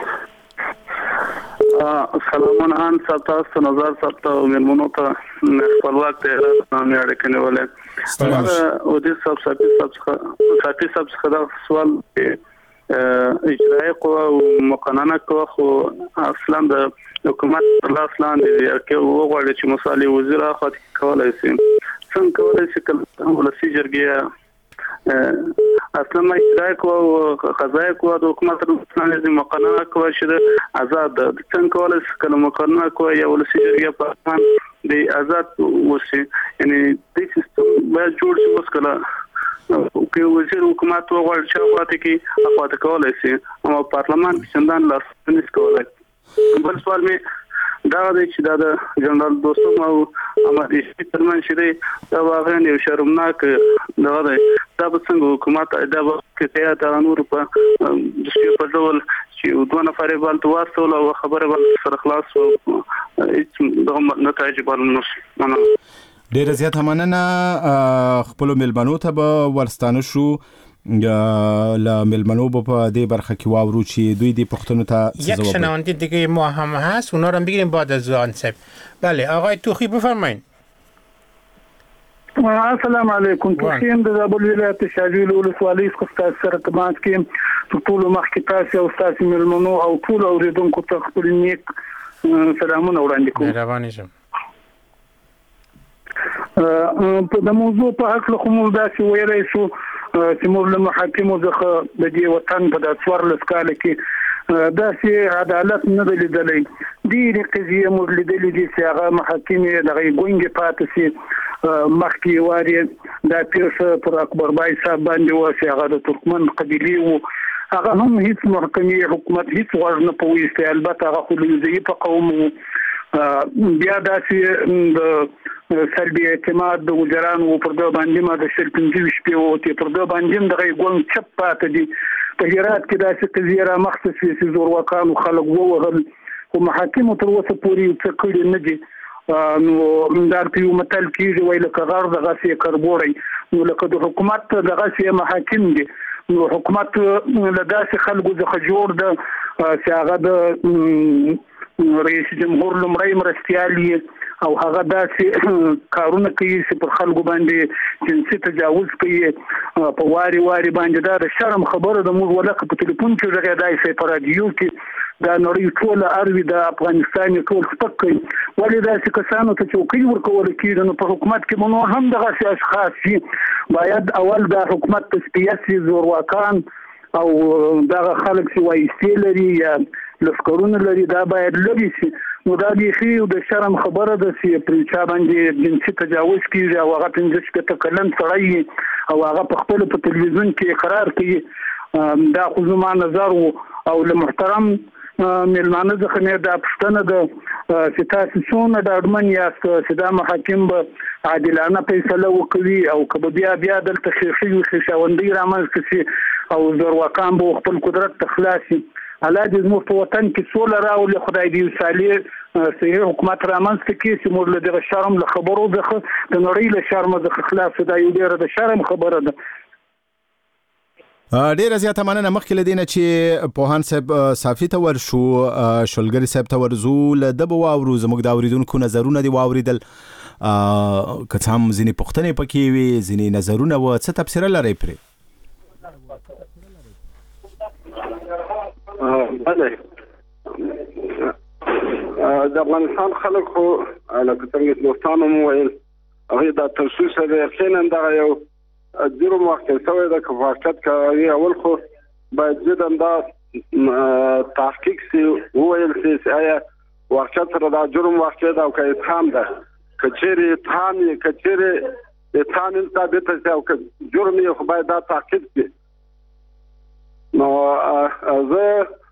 سلامان هان سبتا است نظر سبتا و ملمونو تا خپل وخت نامې اړیکې نیولې. او دې سب ساتي سب ساتي سب څخه سوال اجرایي قوه او مقننه قوه خو اصلا د حکومت پر لاس لاندې کې وغواړي چې مصالح وزیر خاطر کولای شي څنګه کولای شي چې ولسی جرګه اصلا ما اجرایي قوه او قضایي قوه د حکومت پر لاندې مقننه قوه شته آزاد څنګه کولای شي چې مقننه قوه یا ولسی جرګه په د آزاد وسی یعنی د سیستم باید جوړ شي اوس کله که وزیر حکومت وغواړي چې خاطر کې خاطر کولای شي او پارلمان کې څنګه لاس نس کولای. بل سوال می دا دی چې دا د جنرال دوستم او امر ایشي ترمن شری دا واغې یو شرمناک دا دی دا په څنګه حکومت دا کې ته دا نور په د شي په ډول چې دوه نفرې بل تواسول او خبره بل سره خلاص او هیڅ دغه نتایج بل نو ډیر زیات مننه. خپل ملمنو ته به ورستانه شو ل ملمنو په دې برخه کې واورو چې دوی دې پښتنو ته یک شنونده دیگه ما هم هست، اونا رو بگیریم بعد از آن سب. بله آقای توخی بفرمایید. السلام علیکم. توخی هم د زابل ولایت شاجوی ولسوالۍ څخه سره تماس کې ټول مخکې تاسو او تاسو ملمنو او ټول اوریدونکو ته خپل نیک سلامونه وړاندې کوم. مهرباني شم. په د موضوع په حق له کوم داسې ویلای شو چې موږ له محاکمو څخه د دې وطن په د څوارلس کال کې داسې عدالت نه دی لیدلی. ډېرې قضیې موږ لیدلې دي چې هغه محاکمې دغه ګونګې پاتې شي. مخکې وارې دا پیښه پر اکبر بای صاحب باندې وه چې هغه د ترکمن قبیلې وو. هغه هم هیڅ محکمې حکومت هیڅ غوږ نه په ویستی، البته هغه خو لویځایي په قوم وو. بیا داسې د سلبي اعتماد د وزیرانو پر ده باندې ما د شل پنځه ویشت شپې ووتې پر ده باندې هم دغه ګونګ چپ پاتې دي. په هرات کې داسې قضیې رامخته شوې چې زورواکانو خلک ووهل، خو محاکمو تر اوسه پورې څه کړي نه دي. نو دا په یو متل کېږي وایي لکه غر دغسې یې کربوړی، نو لکه د حکومت دغسې یې محاکم دي. نو حکومت له داسې خلکو څخه جوړ ده چې هغه د رئیس جمهور لومړی مرستیال او هغه داسې کارونه کوي چې پر خلکو باندې جنسي تجاوز کوي په واري واري باندې. دا د شرم خبره ده. موږ ولکه په تلیفون کې غږېدای شي، په رادیو کې دا نړۍ ټوله اروي د افغانستان ټول سپک کوي. ولې داسې کسانو ته چوکۍ ورکول کېږي؟ نو په حکومت کې مو نور هم دغسې اشخاص شي. باید اول دا حکومت تصفیه شي، زورواکان او دغه خلک چې وایستې لري یا لښکرونه لري دا باید لرې شي. نو دا بیخي د شرم خبره ده چې پر چا باندې جنسي تجاوز کېږي او هغه پنځه شپېته کلن سړی او هغه په خپلو په تلویزیون کې اقرار کوي. دا خو زما نظر و. او له محترم میلمانه څخه مې دا پوښتنه ده چې تاسو څومره ډاډمن یاست چې دا محاکم به عادلانه فیصله وکړي او که به بیا بیا دلته ښیښې وي ښیښاوندۍ رامنځته شي او زورواکان به خپل قدرت ته خلاص شي. الله دې زموږ په وطن کې سوله راولي. خدای دې یو صالح صحیح حکومت رامنځته کړي چې موږ له دغه شرم له خبرو څخه د نړۍ له شرمه څخه خلاص شو. دا یو ډېره د شرم خبره ده. ډیره زیاته مننه. مخکې له دې نه چې پوهان صاحب صافي ته ورشو، شلګري صاحب ته ورځو، له ده به واورو زموږ د اورېدونکو نظرونه دې واورېدل. که څه هم ځینې پوښتنې پکې وي، ځینې نظرونه وه، څه تبصره لرئ پرې؟ بله، د افغانستان خلک خو لکه څنګه چې دوستانو مو ویل هغوی دا تفصیل سره یقینا دغه یو جرم واقع شوی ده. که په حقیقت کې هغوی اول خو باید جدا دا تحقیق شي، وویل شي چې آیا واقعیت سره دا جرم واقع ده او که اتهام ده. که چیرې اتهام یې که چیرې اتهام یې ثابته شي او که جرم یې خو باید دا تعقیب شي. نو زه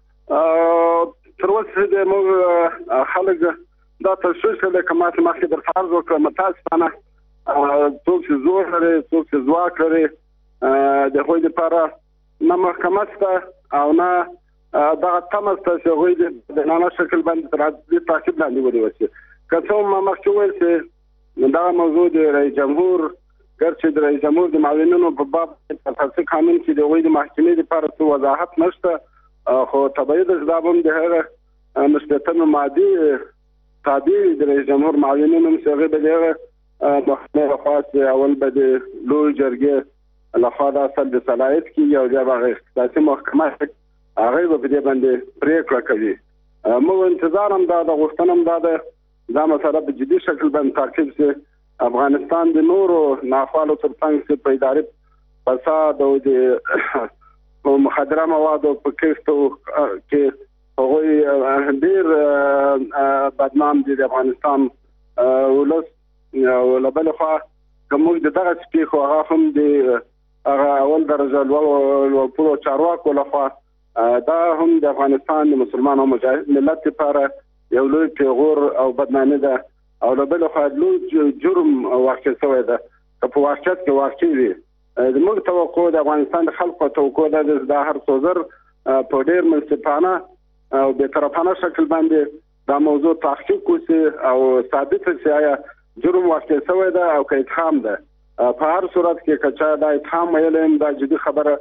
تر اوسه د موږ خلک دا تشویش کوي که ما ته مخکې درته عرض وکړم متاسفانه څوک چې زور لري، څوک چې ځواک لري، د هغوی دپاره نه محکمه شته او نه دغه تمه شته چې هغوی د عادلانه شکل باندې تر دې تعقیب لاندې ونیول شي. که څه هم ما مخکې وویل چې دغه موضوع د رئیس جمهور ګرچې د رئیس جمهور د معاونینو په باب په اساسي قانون کې د هغوی د محکمې دپاره څه وضاحت نشته، خو طبیعي ده چې دا به هم د هغه مشبتمو مادي تابع د رئیس جمهور معاونینو هم چې هغوی به د هغه محکمې لخوا چې اول به د لوی جرګې لخوا دا اصل د صلاحیت کېږي او بیا به هغه اختصاصي محکمه هغوی به په دې باندې پرېکړه کوي. موږ انتظار هم دا ده، غوښتنه هم دا ده دا مسله په جدي شکل باندې تعقیب شي. افغانستان د نورو ناخوالو تر څنګ چې په اداري فساد او د مخدره موادو په کښتو کې هغوی ډېر بدنام دي د افغانستان ولس. او له بلې خوا که موږ د دغه پیښو هغه هم د هغه اول درجه لوړپوړو چارواکو لخوا دا هم د افغانستان د مسلمان او مجاهد ملت لپاره یو لوی پیغور او بدنامي ده او له بلې خوا لوی جرم واقع شوی ده. که په واقعیت کې واقع وي زموږ توقع د افغانستان د خلکو توقع ده چې دا هر څو زر په ډېر منصفانه او بېطرفانه شکل باندې دا موضوع تحقیق وشي او ثابته شي آیا جرم واقع شوی ده او که اتهام ده. په هر صورت کې که چا دا اتهام ویلی هم دا جدي خبره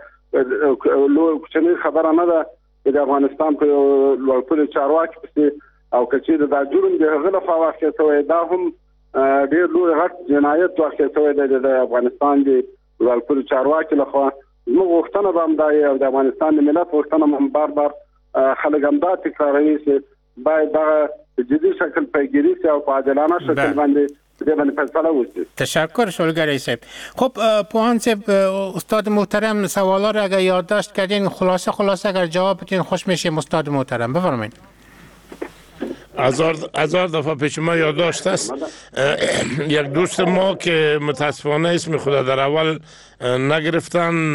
کوچنۍ خبره نه ده چې د افغانستان په یو لوړپوړي چارواکي پسې او که چېرې دا جرم د هغه لخوا واقع شوی دا هم ډېر لوی غټ جنایت واقع شوی دی د افغانستان د لوړپوړي چارواکي لخوا. زموږ غوښتنه به هم دا او د افغانستان د ملت غوښتنه هم بار بار خلک هم دا تکراروي چې باید دغه به جدی شکل پیگیری سی و عادلانه شکل بنده ده من فیصله وشد. تشکر شلگری صاحب. خب پوهان صاحب استاد محترم سوالا را اگر یادداشت کردین خلاصه خلاصه اگر جواب بدین خوش میشه استاد محترم بفرمایید. هزار هزار دفعه پیش ما یادداشت است. یک دوست ما که متاسفانه اسم خدا در اول نگرفتن،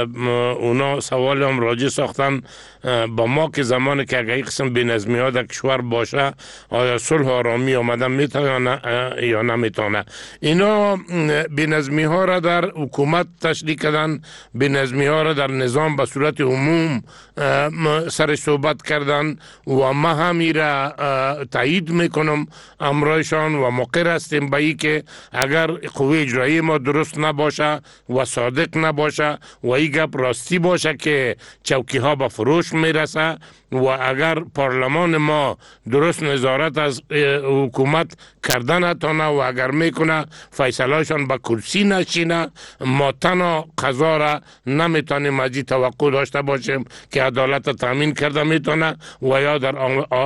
اونا سوال هم راجع ساختن با ما که زمانی که اگه این قسم بی‌نظمی ها در کشور باشه آیا صلح و آرامی آمدن میتونه یا نمیتونه. اینا بی‌نظمی ها را در حکومت تشریح کردن، بی‌نظمی ها را در نظام به صورت عموم سر صحبت کردن و ما هم را تایید میکنم امرایشان و مقر هستیم به این که اگر قوه اجرایی ما درست نباشه و صادق نباشه و این گپ راستی باشه که چوکی ها به فروش میرسه و اگر پارلمان ما درست نظارت از حکومت کردن نتونه و اگر میکنه فیصلهشان به کرسی نشینه، ما تنها قضا را نمیتونیم از توقع داشته باشیم که عدالت تامین کرده میتونه و یا در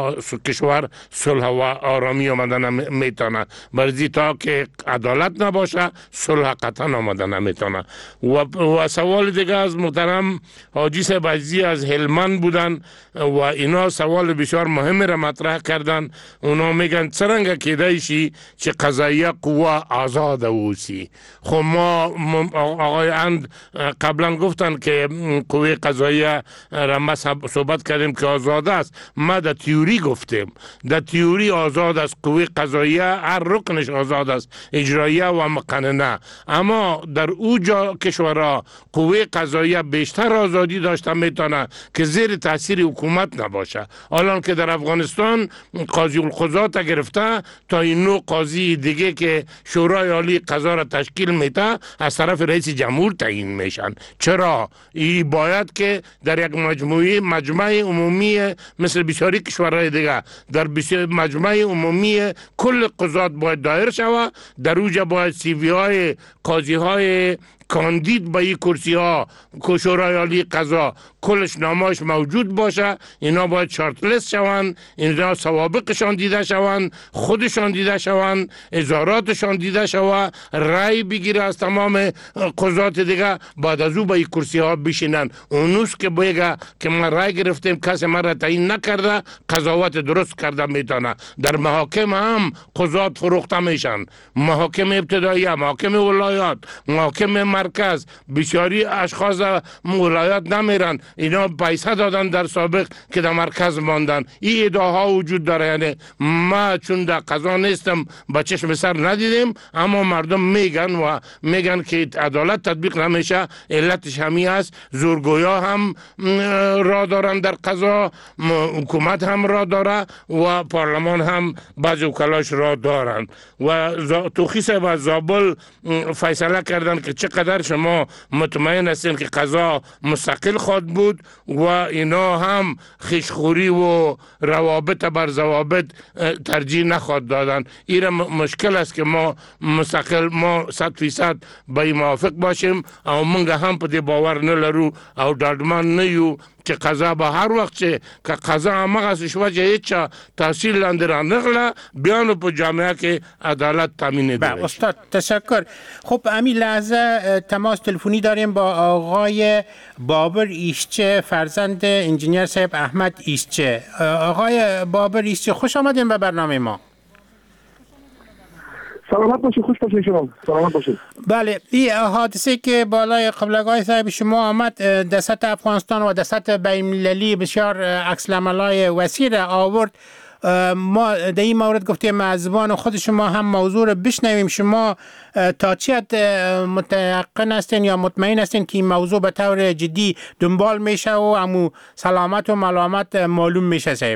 کشور صلح و آرامی آمدن میتونه. برزی تا که عدالت نباشه صلح قطعا آمدن نمیتونه. و, و سوال دیگه از محترم حاجی صاحب عزیزی از هلمند بودن و اینا سوال بسیار مهم را مطرح کردن. اونا میگن چرنگه کیده شی چه قضاییه قوه آزاد اوسی. خب ما آقای اند قبلا گفتن که قوه قضاییه را ما صحبت کردیم که آزاد است. ما در تیوری گفتیم در تیوری آزاد است قوه قضاییه، هر رکنش آزاد است، اجراییه و مقننه. اما در او جا کشورها قوه قضاییه بیشتر آزادی داشته میتونه که زیر تاثیر حکومت نباشه. الان که در افغانستان قاضی القضات گرفته تا این نوع قاضی دیگه که شورای عالی قضا را تشکیل میده از طرف رئیس جمهور تعیین میشن. چرا؟ این باید که در یک مجموعه مجمع عمومی مثل بسیاری کشورهای دیگه در مجمع عمومی کل قضات باید دایر شوه، در اوجا باید سی وی های قاضی های کاندید به این کرسی ها شورای عالی قضا کلش نامش موجود باشه. اینا باید شارت لیست شوند، اینا سوابقشان دیده شوند، خودشان دیده شوند، اظهاراتشان دیده شوه، رای بگیره از تمام قضات دیگه، بعد از او به این کرسی ها بشینن. اونوست که بگه که ما رای گرفتیم کسی ما را تعیین نکرده قضاوت درست کرده میتونه. در محاکم هم قضات فروخته میشن، محاکم ابتدایی، محاکم ولایات، محاکم مرکز. بسیاری اشخاص ولایات نمیرن، اینا پیسه دادن در سابق که در مرکز ماندن. این ادعاها وجود داره. یعنی ما چون در قضا نیستم با چشم سر ندیدیم، اما مردم میگن و میگن که عدالت تطبیق نمیشه. علتش همین است زورگویا هم را دارن در قضا، حکومت هم را داره و پارلمان هم بعض وکلاش را دارن. و توخی صاحب از زابل فیصله کردن که چقدر شما مطمئن هستین که قضا مستقل خواهد بود و اینا هم خیشخوری و روابط بر ضوابط ترجیح نخواهد دادن. این مشکل است که ما مستقل ما صد فیصد با این موافق باشیم او منگه هم په دې باور نه لرو او ډاډمن نه یو چې قضا به هر وخت چې که قضا همغه شوه چې هیچ تحصیل لاندې رانغله بیا نو په جامعه کې عدالت تامین دی. استاد تشکر. خب همین لحظه تماس تلفنی داریم با آقای بابر ایشچه فرزند انجینیر صاحب احمد ایشچه. آقای بابر ایشچه خوش آمدین به برنامه ما. سلامت باشید، خوش باشید شما. سلامت باشید. بله، این حادثه که بالای قبلگاه صاحب شما آمد در سطح افغانستان و در سطح بین‌المللی بسیار عکس‌العمل‌های وسیع را آورد. ما در این مورد گفتیم از زبان خود شما هم موضوع رو بشنویم. شما تا چه حد متيقن هستین یا مطمئن هستین که این موضوع به طور جدی دنبال میشه و همو سلامت و ملامت معلوم میشه صاحب؟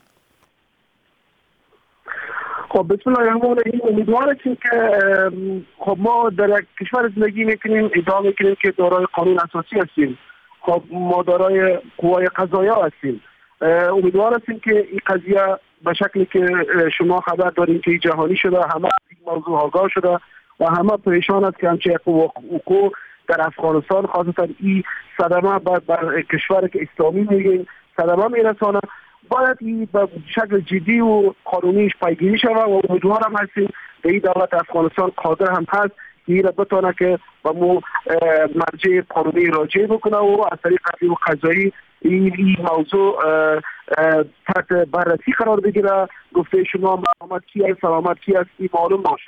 خب بسم الله الرحمن الرحیم. امیدوارم که خب ما در یک کشور زندگی میکنیم، ادعا میکنیم که دارای قانون اساسی هستیم، خب ما دارای قوای قضاییه هستیم. امیدوار هستیم که این قضیه به شکلی که شما خبر داریم که جهانی شده، همه این موضوع آگاه شده و همه پریشان است که همچه حقوق در افغانستان خاصتا این صدمه بر, بر کشور که اسلامی میگیم صدمه میرسانه باید این به شکل جدی و قانونیش پیگیری شود و امیدوارم هستیم به این دولت افغانستان قادر هم هست که این را بتونه که به مو مرجع قانونی راجع بکنه و از طریق قضیه قضایی این, این موضوع تحت بررسی قرار بگیره. گفته شما سلامت کی است سلامت کی است این معلوم باشه.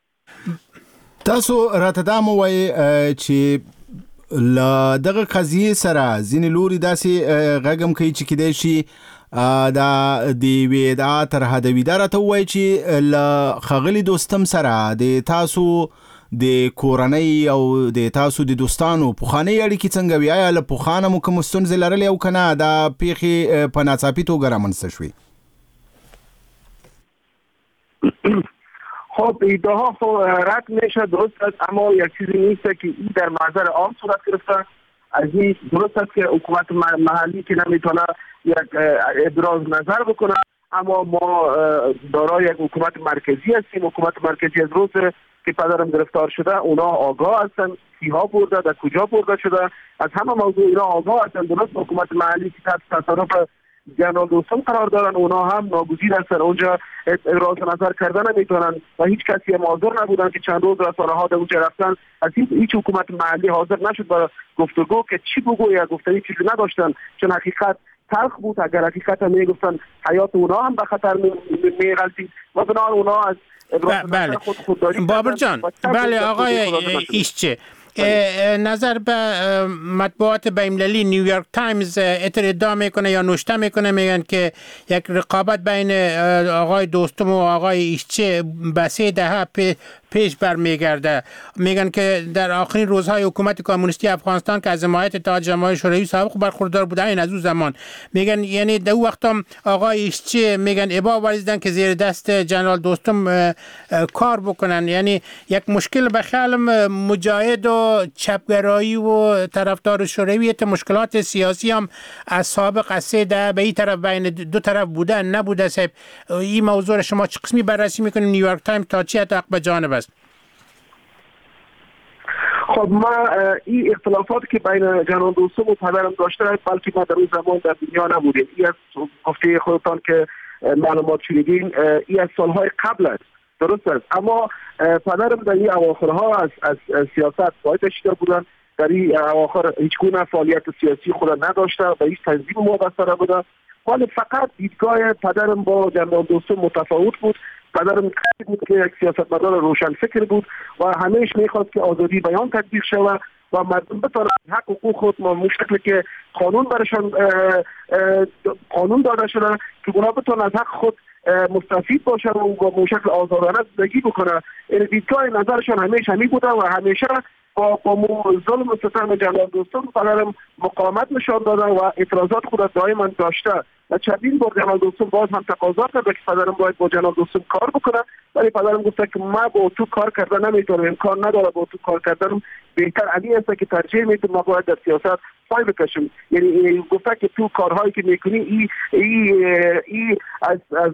تاسو راته دا مو وایي چې له دغه قضیې سره ځینې لوري داسې غږم کوي چې کیدای شي دا د یوې ادعا تر حده وي. دا راته ووایي چې له ښاغلي دوستم سره د تاسو د کورنۍ او د تاسو د دوستانو پخوانۍ اړیکې څنګه وي؟ آیا له پخوانه مو کوم ستونزې لرلې او که نه دا پیښې په ناڅاپي توګه رامنځته شوې؟ خب ایده‌ها خب رد میشه، درست است، اما یک چیزی نیست که این در محضر عام صورت گرفته. از این درست است که حکومت محلی که نمیتونه یک ابراز نظر بکنه، اما ما دارای یک حکومت مرکزی هستیم. حکومت مرکزی از روز که پدرم گرفتار شده اونا آگاه هستن کیها برده، در کجا برده شده، از همه موضوع اینا آگاه هستن. درست حکومت محلی که تحت تصرف جنرال دوستم قرار دارن، اونا هم ناگزیر هستن، اونجا ابراز نظر کردن نمیتونن و هیچ کسی هم حاضر نبودن که چند روز رسانه ها در اونجا رفتن. از هیچ حکومت محلی حاضر نشد برای گفتگو که چی بگو یا گفتنی چیزی نداشتن، چون حقیقت تلخ بود. اگر حقیقت هم میگفتن حیات اونا هم به خطر میغلطید و بنابراین اونا از بله بابر جان، بله آقای ایشچه، نظر به مطبوعات بین‌المللی نیویورک تایمز ادعا میکنه یا نوشته میکنه، میگن که یک رقابت بین آقای دوستم و آقای ایشچه به سه دهه پیش برمیگرده. میگن که در آخرین روزهای حکومت کمونیستی افغانستان که از حمایت اتحاد جماهیر شوروی سابق برخوردار بوده، این از اون زمان میگن، یعنی در اون وقت هم آقای ایشچه میگن ابا ورزیدن که زیر دست جنرال دوستم کار بکنن. یعنی یک مشکل به خیال مجاهد و چپگرایی و طرفدار شوروی، مشکلات سیاسی هم از سابق از سه ده به این طرف بین دو طرف بوده نبوده. صاحب این موضوع شما چه قسمی بررسی میکنیم؟ نیویورک تایمز تا چه حد به جانب است؟ خب ما این اختلافات که بین جنرال دوستم و پدرم داشته، بلکه ما در اون زمان در دنیا نبودیم. این از گفته خودتان که معلومات شنیدین، این از سالهای قبل است، درست است. اما پدرم در این اواخرها از, از, از سیاست فایده شده بودن، در این اواخر هیچ گونه فعالیت سیاسی خود نداشته، به هیچ تنظیم وابسته نبوده، ولی فقط دیدگاه پدرم با جنرال دوستم متفاوت بود. پدرم کسی بود که یک سیاستمدار روشن فکر بود و همیشه میخواست که آزادی بیان تطبیق شود و مردم بتوانند حق حقوق خود ما شکلی که قانون برشان قانون داده شده که اونا بتوانند از حق خود مستفید باشه و با شکل آزادانه زندگی بکنه. این دیدگاه نظرشان همیشه همین بوده و همیشه با با ظلم و ستم جنرال دوستم پدرم مقاومت نشان داده و اعتراضات خود دائما داشته و چندین بار جنرال دوستم باز هم تقاضا کرده که پدرم باید با جنرال دوستم کار بکنه، ولی پدرم گفته که ما با تو کار کردن نمیتونم، امکان نداره، با تو کار کردن بهتر علی است که ترجیح میدم ما باید در سیاست پای بکشیم. یعنی گفته که تو کارهایی که میکنی ای ای ای از از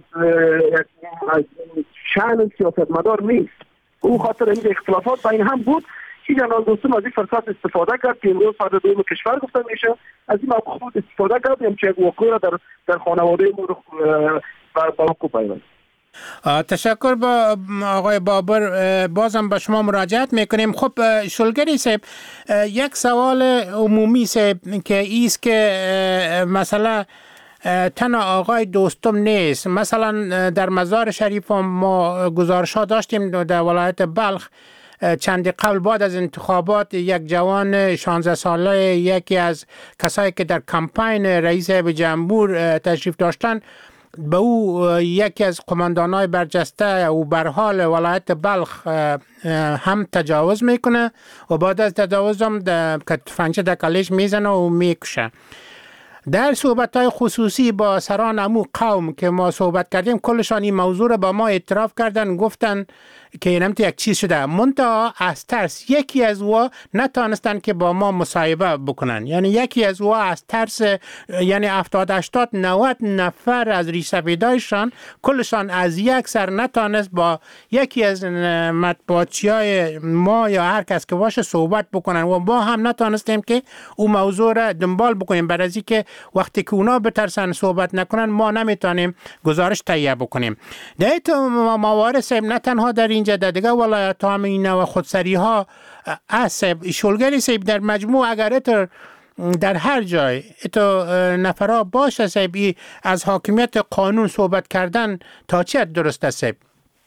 از شأن سیاستمدار نیست. او خاطر این اختلافات بین هم بود که جنرال دوستم از این فرصت استفاده کرد که امروز فرد دوم کشور گفته میشه، از این موقع استفاده کرد هم چه واقعی را در در خانواده ما رو با حقوق پیوند. تشکر با آقای بابر، بازم به شما مراجعت میکنیم. خب شلگری صاحب، یک سوال عمومی صاحب که ایست که مثلا تنها آقای دوستم نیست، مثلا در مزار شریف ما گزارش ها داشتیم در ولایت بلخ چند قبل بعد از انتخابات یک جوان شانزده ساله، یکی از کسایی که در کمپین رئیس جمهور تشریف داشتن، به او یکی از قماندانای برجسته و برحال ولایت بلخ هم تجاوز میکنه و بعد از تجاوز هم تفنگچه در کلش میزنه و میکشه. در صحبت‌های خصوصی با سران امو قوم که ما صحبت کردیم، کلشان این موضوع را با ما اعتراف کردن، گفتن که اینم یک چیز شده، منتها از ترس یکی از وا نتانستن که با ما مصاحبه بکنن. یعنی یکی از وا از ترس، یعنی هفتاد هشتاد نود نفر از ریسپیدایشان کلشان از یک سر نتانست با یکی از مطبوعاتیای ما یا هر کس که باشه صحبت بکنن و ما هم نتانستیم که اون موضوع را دنبال بکنیم، برای از اینکه وقتی که اونا بترسن صحبت نکنن ما نمیتونیم گزارش تهیه بکنیم. در تو موارد صاحب نه تنها در اینجا در دیگه ولایت ها هم اینا و خودسری ها صاحب شلگری صاحب در مجموع اگر اتر در هر جای تو نفرها باشه صاحب از حاکمیت قانون صحبت کردن تا چه درست است صاحب؟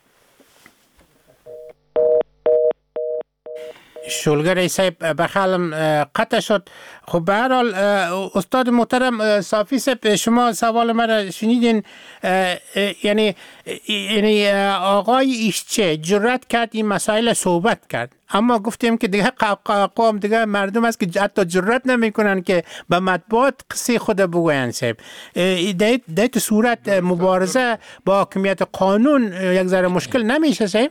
شلگر صاحب بخالم قطع شد. خب به هر حال استاد محترم صافی صاحب شما سوال من شنیدین، یعنی یعنی آقای ایشچه جرأت کرد این مسائل صحبت کرد، اما گفتیم که دیگه قوم دیگه مردم است که حتی جرأت نمیکنن که به مطبوعات قصه خود بگوین صاحب. در این صورت مبارزه با حاکمیت قانون یک ذره مشکل نمیشه صاحب؟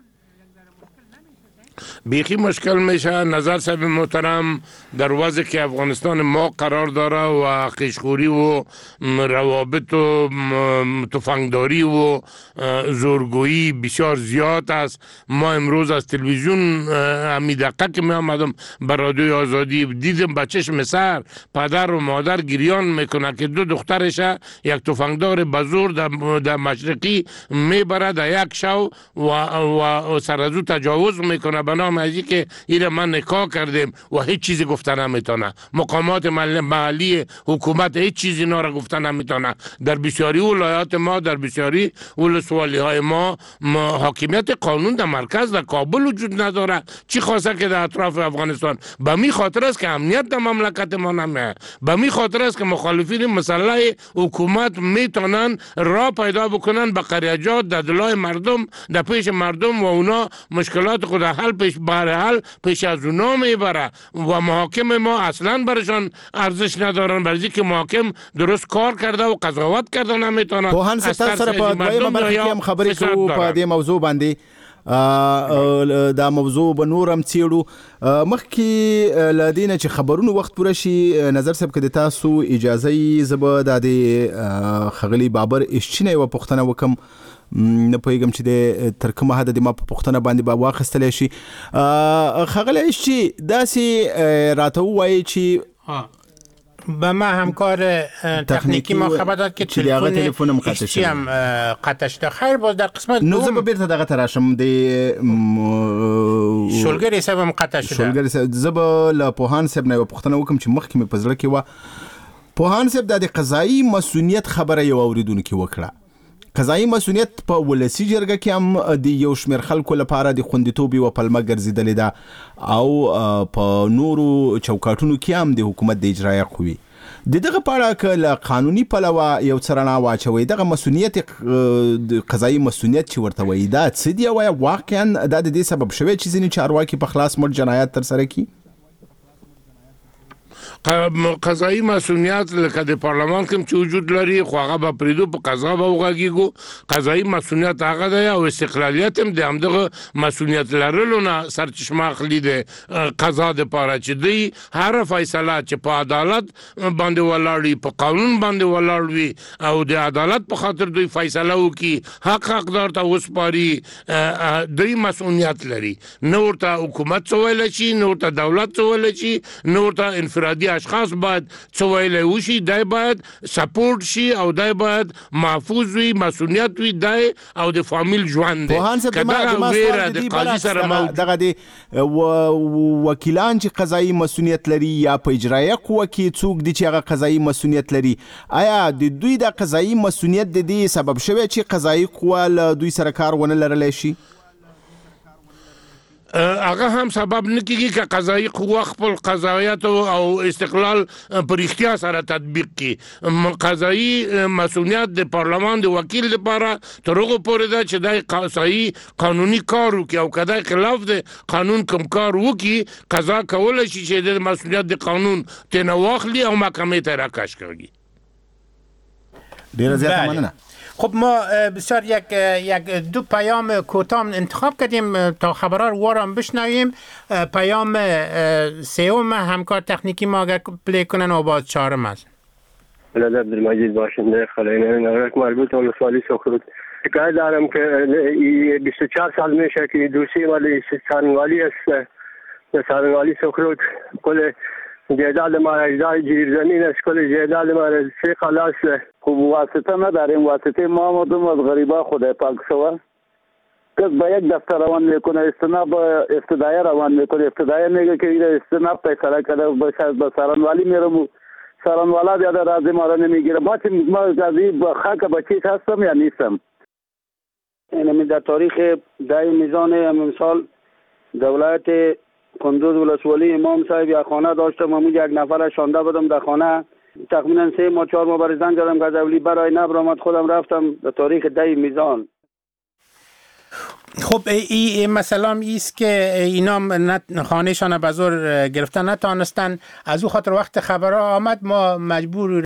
بیخی مشکل میشه. نظر صاحب محترم در وضعی که افغانستان ما قرار داره و قشخوری و روابط و تفنگداری و زورگویی بسیار زیاد است. ما امروز از تلویزیون همی دقیقه که می آمدم بر رادیوی آزادی دیدم بچهش مسر پدر و مادر گریان میکنه که دو دخترش یک تفنگدار بزرگ در, در مشرقی میبره در یک شو و, و سرزو تجاوز میکنه به نام ازی که ایره من نکاح کردیم و هیچ چیزی گفتن نمیتونه. مقامات محلی حکومت هیچ چیزی اینا را گفتن نمیتونه. در بسیاری ولایات ما در بسیاری ولسوالی های ما, ما حاکمیت قانون در مرکز در کابل وجود نداره. چی خواسته که در اطراف افغانستان به می خاطر است که امنیت در مملکت ما نمیه، به می خاطر است که مخالفین مسلح حکومت میتونن راه پیدا بکنن به قریجات در دلای مردم در پیش مردم و اونا مشکلات خود حل پیش بر حل پیش از اونا میبره و محاکم ما اصلا برشان ارزش ندارن، برای که محاکم درست کار کرده و قضاوت کرده نمیتونه. پوهان ستاسو سره په دویمه برخه کې هم خبرې کوو په دې موضوع باندې. دا موضوع به نورم څیړو. مخکې له دې نه چې خبرونو وخت پوره شي نظر صاحب که د تاسو اجازه یې زه به د ښاغلي بابر ایشچي نه یوه پوښتنه وکړم. نه پوهېږم چې د تر کومه حده د ما په پوښتنه باندې به واخیستلی شي. ښاغلی ایشچي داسې راته ووایي چې به ما همکار تکنیکی ما خبر داد که تلفن ایشچی هم قطع شده. خیر باز در قسمت نو زه به بیرته دغه ته راشم د شلګري صاحب هم قطع شده. شلګري صاحب زه به له پوهان صاحب نه یوه پوښتنه وکړم چې مخکې مې په زړه کې وه. پوهان صاحب دا د قضایي مسؤلیت خبره یو اورېدونکي وکړه. قضایي مسؤلیت په ولسي جرګه کې هم د یو شمېر خلکو لپاره د خوندیتوب یوه پلمه ګرځېدلې ده او په نورو چوکاټونو کې هم د حکومت د اجرایه قوې د دغه په اړه که له قانوني پلوه یو څه رڼا واچوئ دغه مسؤلیت قضایي مسؤلیت چې ورته وایي دا څه دي او واقعا دا د دې سبب شوی چې ځینې چارواکي په خلاص مړ جنایت ترسره کړي؟ قضایی مسئولیت لکه د پارلمان کې چې وجود لري خو هغه به پریدو په قضا به وغږیږو. قضایی مسئولیت هغه دی او استقلالیت هم د همدغه مسئولیت لرلو نه سرچشمه اخلي د قضا دپاره چې دوی هره فیصله چې په عدالت باندې ولاړ وي په قانون باندې ولاړ وي او د عدالت په خاطر دوی فیصله وکړي حق حقدار ته وسپاري دوی مسئولیت لري. نه ورته حکومت څه ویلی شي نه ورته دولت څه ویلی شي نه ورته انفرادي اشخاص باید څه ویلی وشي. دی باید سپورت شي او دی باید محفوظ وي مسئولیت وي دی او د فامیل ژوند دی. که دغه ویره د قاضي سره موجود دغه د وکیلان چې قضایي مسئولیت لري یا په اجرایه قوه کې څوک دي چې هغه قضایي مسئولیت لري آیا د دوی د قضایي مسئولیت د دې سبب شوی چې قضایي قوه له دوی سره کار ونه لرلی شي؟ هغه هم سبب نه کیږي چې قضایي قوه خپل قضاوت او استقلال پر اختیار سره تطبیق کړي. قضایي مسؤلیت د پارلمان د وکیل لپاره تر هغه پورې ده چې د قضایي قانوني کار وکړي او کله خلاف د قانون کوم کار وکړي قضا کولای شي چې د مسؤلیت د قانون تنه واخلي او محکمې ته راکش کړي. ډیره زیاته مننه. خب ما بسیار یک یک دو پیام کوتاه انتخاب کردیم تا خبرها رو وارم بشنویم. پیام سوم همکار تکنیکی ما اگر پلی کنن و باز چهارم است. بلد عبدالمجید باشنده خلینه نگرک مربوط به ولسوالی سخرود. شکایت دارم که بیست و چهار سال میشه که دوسیه ولی سارنگالی است. سارنگالی سخرود کل جدال ما اجزای جیرزمین اشکال جدال ما سه خلاص خوب واسطه نداریم. واسطه ما آمدیم از غریبا خدای پاک شوه. کس به یک دفتر روان میکنه استناب ابتدایی روان میکنه. ابتدایی میگه که این استناب پیسره کرده به سرانوالی میرم. سرانوالا بیاده رازی ما را نمیگیره. ما چی ما قضی خاک بچیش هستم یا نیستم. یعنی در تاریخ ده میزان امسال دولت کندوز ولسوالی امام صاحب یک خانه داشتم. من یک نفر شانده بودم در خانه. تقریبا سه ماه چهار ماه برای زنگ زدم که اولی برای نبر آمد خودم رفتم در تاریخ ده میزان. خب این مثلا ایست که اینا خانهشان به زور گرفتن نتانستن، از او خاطر وقت خبرها آمد ما مجبور